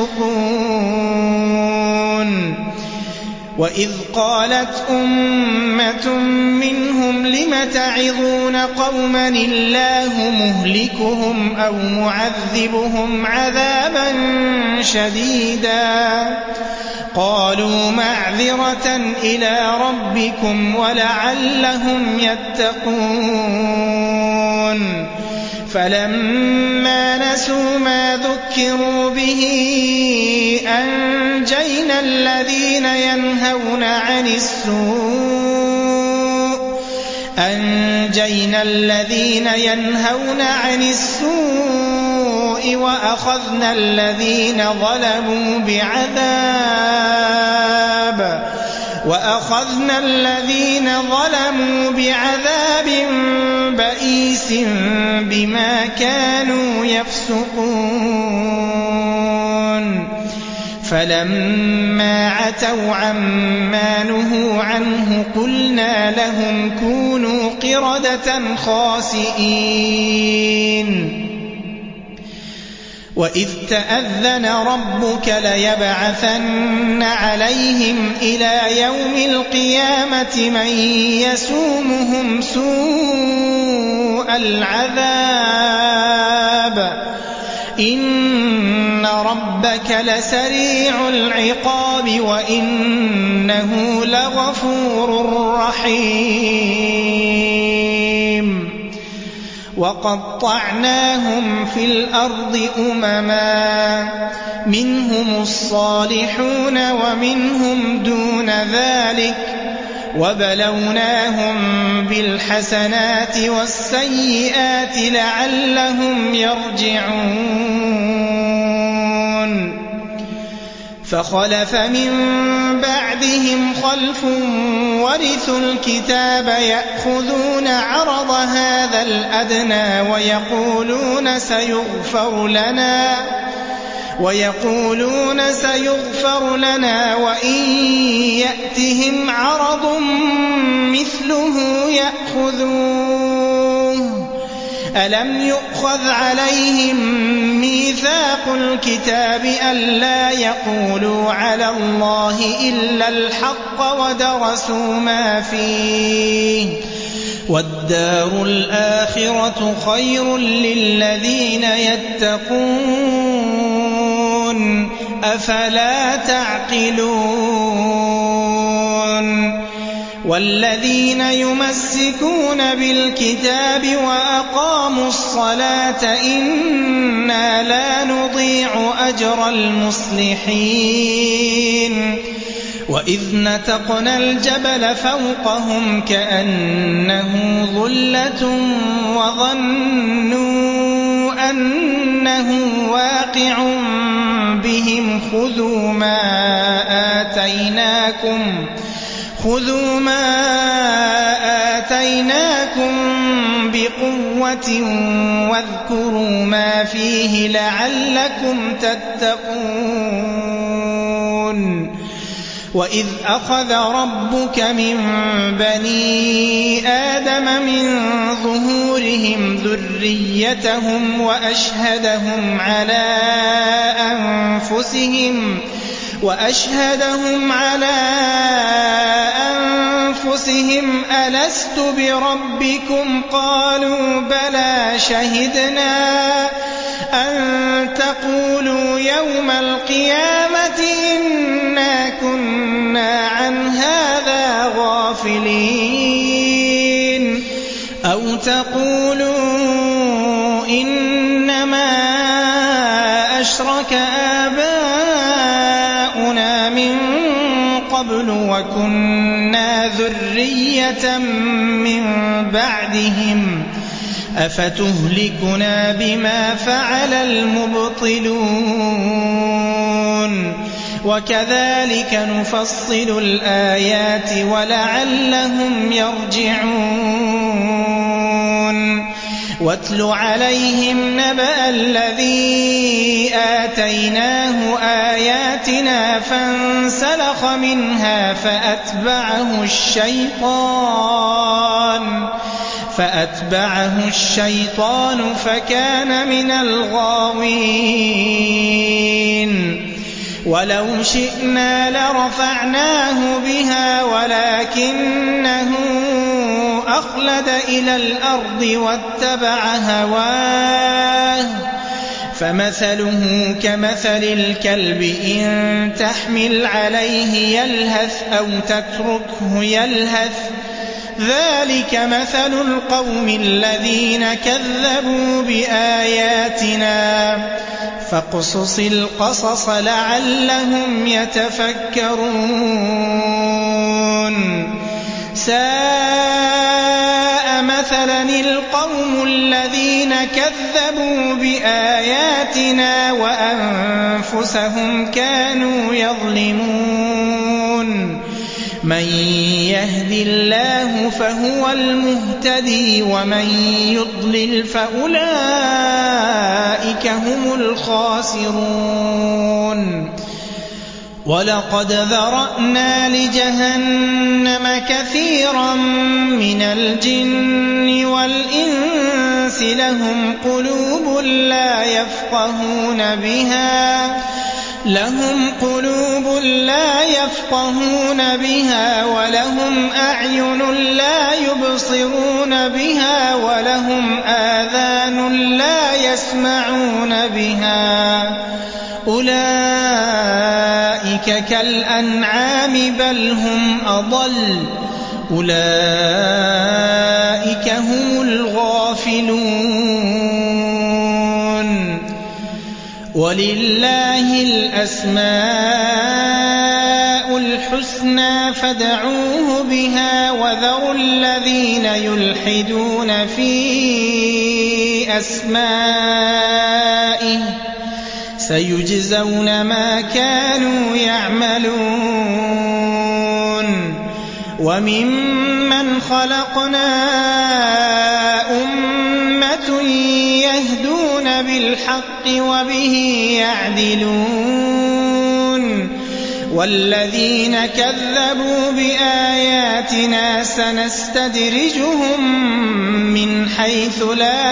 S1: يفسقون وإذ قالت أمة منهم لم تعظون قوما الله مهلكهم أو معذبهم عذابا شديدا قالوا معذرة إلى ربكم ولعلهم يتقون فلما نسوا ما ذكروا به أنجينا الذين ينهون عن السوء أنجينا الذين ينهون عن السوء وأخذنا الذين ظلموا بعذاب وأخذنا الذين ظلموا بعذاب بئيس بما كانوا يفسقون فلما عتوا عما نهوا عنه قلنا لهم كونوا قردة خاسئين وإذ تأذن ربك ليبعثن عليهم إلى يوم القيامة من يسومهم سوء العذاب إن ربك لسريع العقاب وإنه لغفور رحيم وقطعناهم في الأرض أمما منهم الصالحون ومنهم دون ذلك وبلوناهم بالحسنات والسيئات لعلهم يرجعون فخلف من بعدهم خلف ورثوا الكتاب يأخذون عرض هذا الأدنى ويقولون سيغفر لنا ويقولون سيغفر لنا وإن يأتهم عرض مثله يأخذوه ألم يؤخذ عليهم ميثاق الكتاب ألا يقولوا على الله إلا الحق ودرسوا ما فيه والدار الآخرة خير للذين يتقون أفلا تعقلون والذين يمسكون بالكتاب وأقاموا الصلاة إنا لا نضيع أجر المصلحين وإذ نتقنا الجبل فوقهم كأنه ظلة وظنوا أنه واقع بهم خذوا ما آتيناكم خذوا ما آتيناكم بقوة واذكروا ما فيه لعلكم تتقون وإذ أخذ ربك من بني آدم من ظهورهم ذريتهم وأشهدهم على أنفسهم وأشهدهم على أنفسهم ألست بربكم قالوا بلى شهدنا أن تقولوا يوم القيامة إنا كنا عن هذا غافلين أو تقولوا إنما أشرك آباؤنا من قبل وكنا ذرية من بعدهم أفتهلكنا بما فعل المبطلون وكذلك نفصل الآيات ولعلهم يرجعون واتل عليهم نبأ الذي آتيناه آياتنا فانسلخ منها فأتبعه الشيطان فأتبعه الشيطان فكان من الغاوين ولو شئنا لرفعناه بها ولكنه أخلد إلى الأرض واتبع هواه فمثله كمثل الكلب إن تحمل عليه يلهث أو تتركه يلهث ذلك مثل القوم الذين كذبوا بآياتنا فاقصص القصص لعلهم يتفكرون ساء مثلا القوم الذين كذبوا بآياتنا وأنفسهم كانوا يظلمون من يهد الله فهو المهتدي ومن يضلل فأولئك هم الخاسرون ولقد ذرأنا لجهنم كثيرا من الجن والإنس لهم قلوب لا يفقهون بها لهم قلوب لا يفقهون بها ولهم أعين لا يبصرون بها ولهم آذان لا يسمعون بها أولئك كالأنعام بل هم أضل أولئك هم الغافلون وَلِلَّهِ الْأَسْمَاءُ الْحُسْنَى فَادْعُوهُ بِهَا وَذَرُوا الَّذِينَ يُلْحِدُونَ فِي أَسْمَائِهِ سَيُجْزَوْنَ مَا كَانُوا يَعْمَلُونَ وَمِمَّنْ خَلَقْنَا أُمَّةٌ يَهْدُونَ بِالْحَقِّ وَبِهِ يَعْدِلُونَ وَالَّذِينَ كَذَّبُوا بِآيَاتِنَا سَنَسْتَدْرِجُهُم مِّنْ حَيْثُ لَا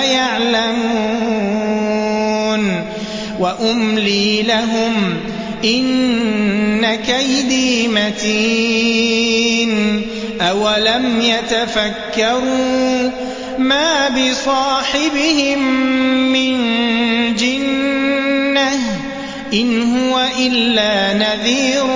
S1: يَعْلَمُونَ وَأُمْلِي لَهُمْ إِنَّ كَيْدِي مَتِينٌ أَوَلَمْ يَتَفَكَّرُوا مَا بِصَاحِبِهِم مِّن جِنَّةٍ إِنْ هُوَ إِلَّا نَذِيرٌ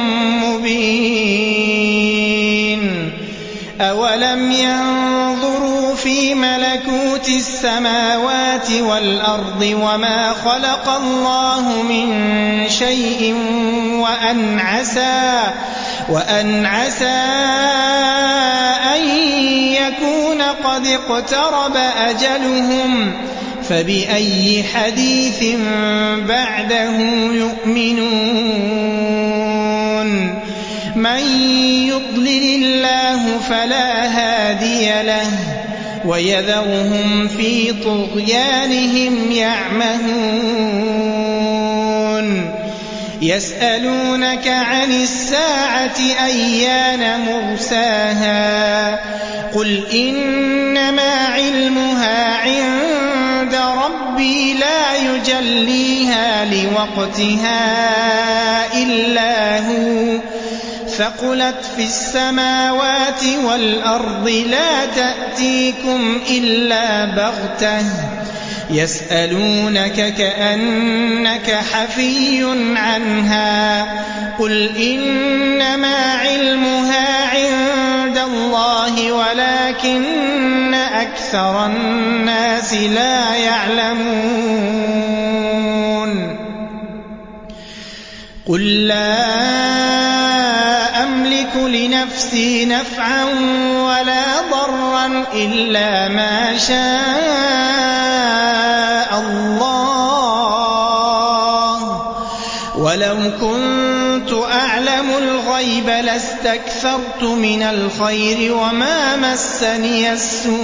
S1: مُّبِينٌ أَوَلَمْ يَنظُرُوا فِي مَلَكُوتِ السَّمَاوَاتِ وَالْأَرْضِ وَمَا خَلَقَ اللَّهُ مِن شَيْءٍ وَأَنْ عَسَىٰ وأن عسى أن يكون قد اقترب أجلهم فبأي حديث بعده يؤمنون من يضلل الله فلا هادي له ويذرهم في طغيانهم يعمهون يسألونك عن الساعة أيان مرساها قل إنما علمها عند ربي لا يجليها لوقتها إلا هو ثقلت في السماوات والأرض لا تأتيكم إلا بغتة يسألونك كأنك حفي عنها قل إنما علمها عند الله ولكن أكثر الناس لا يعلمون قل لا أملك لنفسي نفعا ولا ضرا إلا ما شاء الله ولو كنت أعلم الغيب لاستكثرت من الخير وما مسني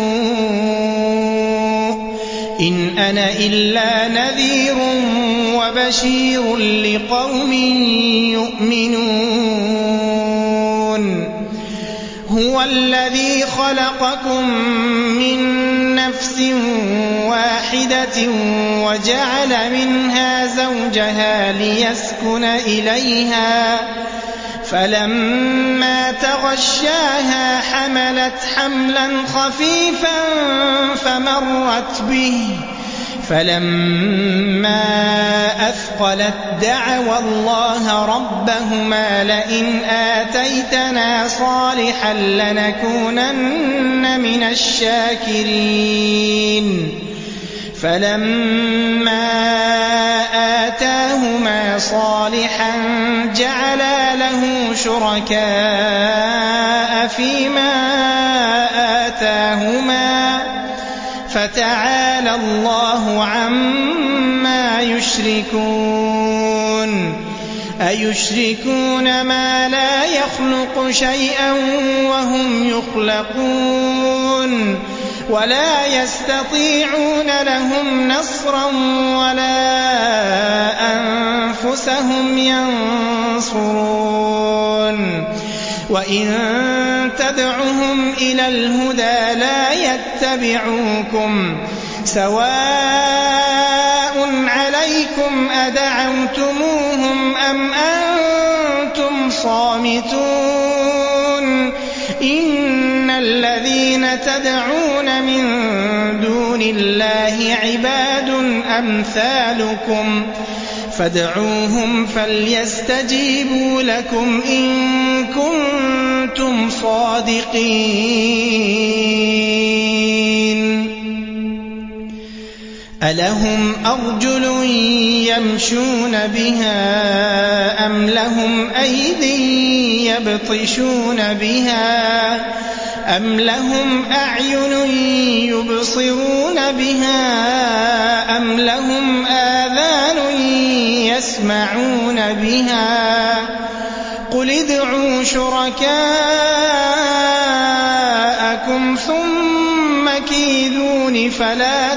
S1: السوء إن أنا إلا نذير وبشير لقوم يؤمنون هو الذي خلقكم من نفس واحدة وجعل منها زوجها ليسكن إليها فلما تغشاها حملت حملا خفيفا فمرت به فلما أثقلت دعوا الله ربهما لئن آتيتنا صالحا لنكونن من الشاكرين فلما آتاهما صالحا جعلا له شركاء فيما آتاهما فتعالى الله عما يشركون أيشركون ما لا يخلق شيئا وهم يخلقون ولا يستطيعون لهم نصرا ولا أنفسهم ينصرون وإن تدعهم إلى الهدى لا يتبعوكم سواء عليكم أدعوتموهم أم أنتم صامتون إن الذين تدعون من دون الله عباد أمثالكم فادعوهم فليستجيبوا لكم إن كنتم صادقين ألهم أرجل يمشون بها أم لهم أيد يبطشون بها أم لهم أعين يبصرون بها أم لهم آذان يسمعون بها قل ادعوا شركاءكم ثم كيدون فلا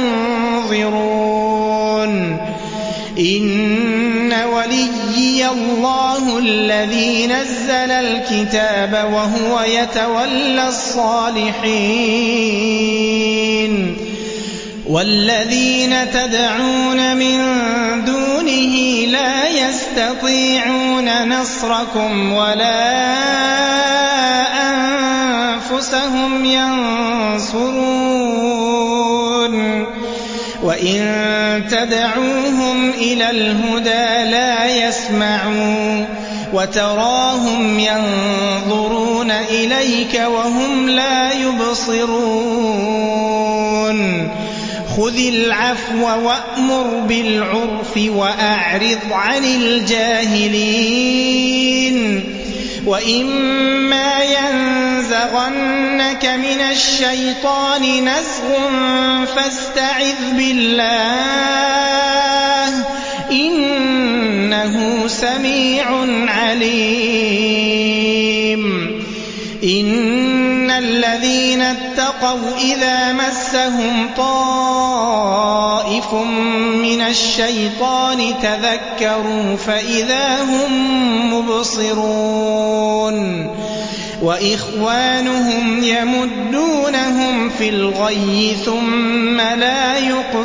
S1: تنظرون إن وليي الله الذي نزل الكتاب وهو يتولى الصالحين والذين تدعون من دونه لا يستطيعون نصركم ولا أنفسهم ينصرون وإن تدعوهم إلى الهدى لا يسمعون وتراهم ينظرون إليك وهم لا يبصرون خذ العفو وأمر بالعرف وأعرض عن الجاهلين وإما ينزغنك من الشيطان نزغ فاستعذ بالله إنه سميع عليم إن الذين اتقوا إذا مسهم طائف من الشيطان تذكروا فإذا هم مبصرون وإخوانهم يمدونهم في الغي ثم لا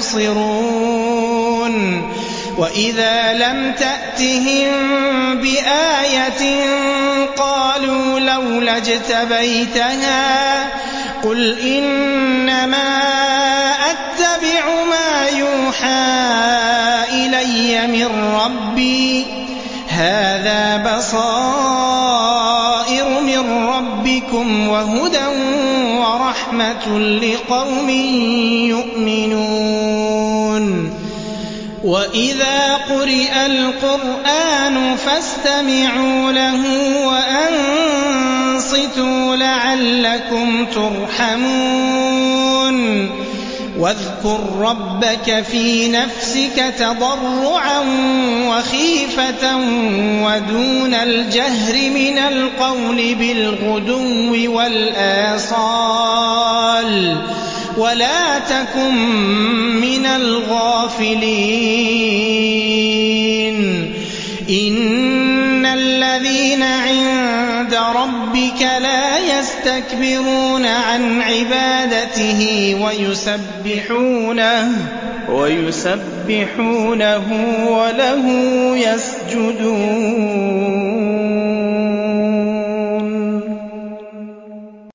S1: يقصرون وإذا لم تأتهم بآية قالوا لولا اجتبيتها قل إنما أتبع ما يوحى إلي من ربي هذا بصائر من ربكم وهدى ورحمة لقوم يؤمنون وإذا قرئ القرآن فاستمعوا له وأنصتوا لعلكم ترحمون واذكر ربك في نفسك تضرعا وخيفة ودون الجهر من القول بالغدو والآصال ولا تكن من الغافلين إن الذين عند ربك لا يستكبرون عن عبادته ويسبحونه ويسبحونه وله يسجدون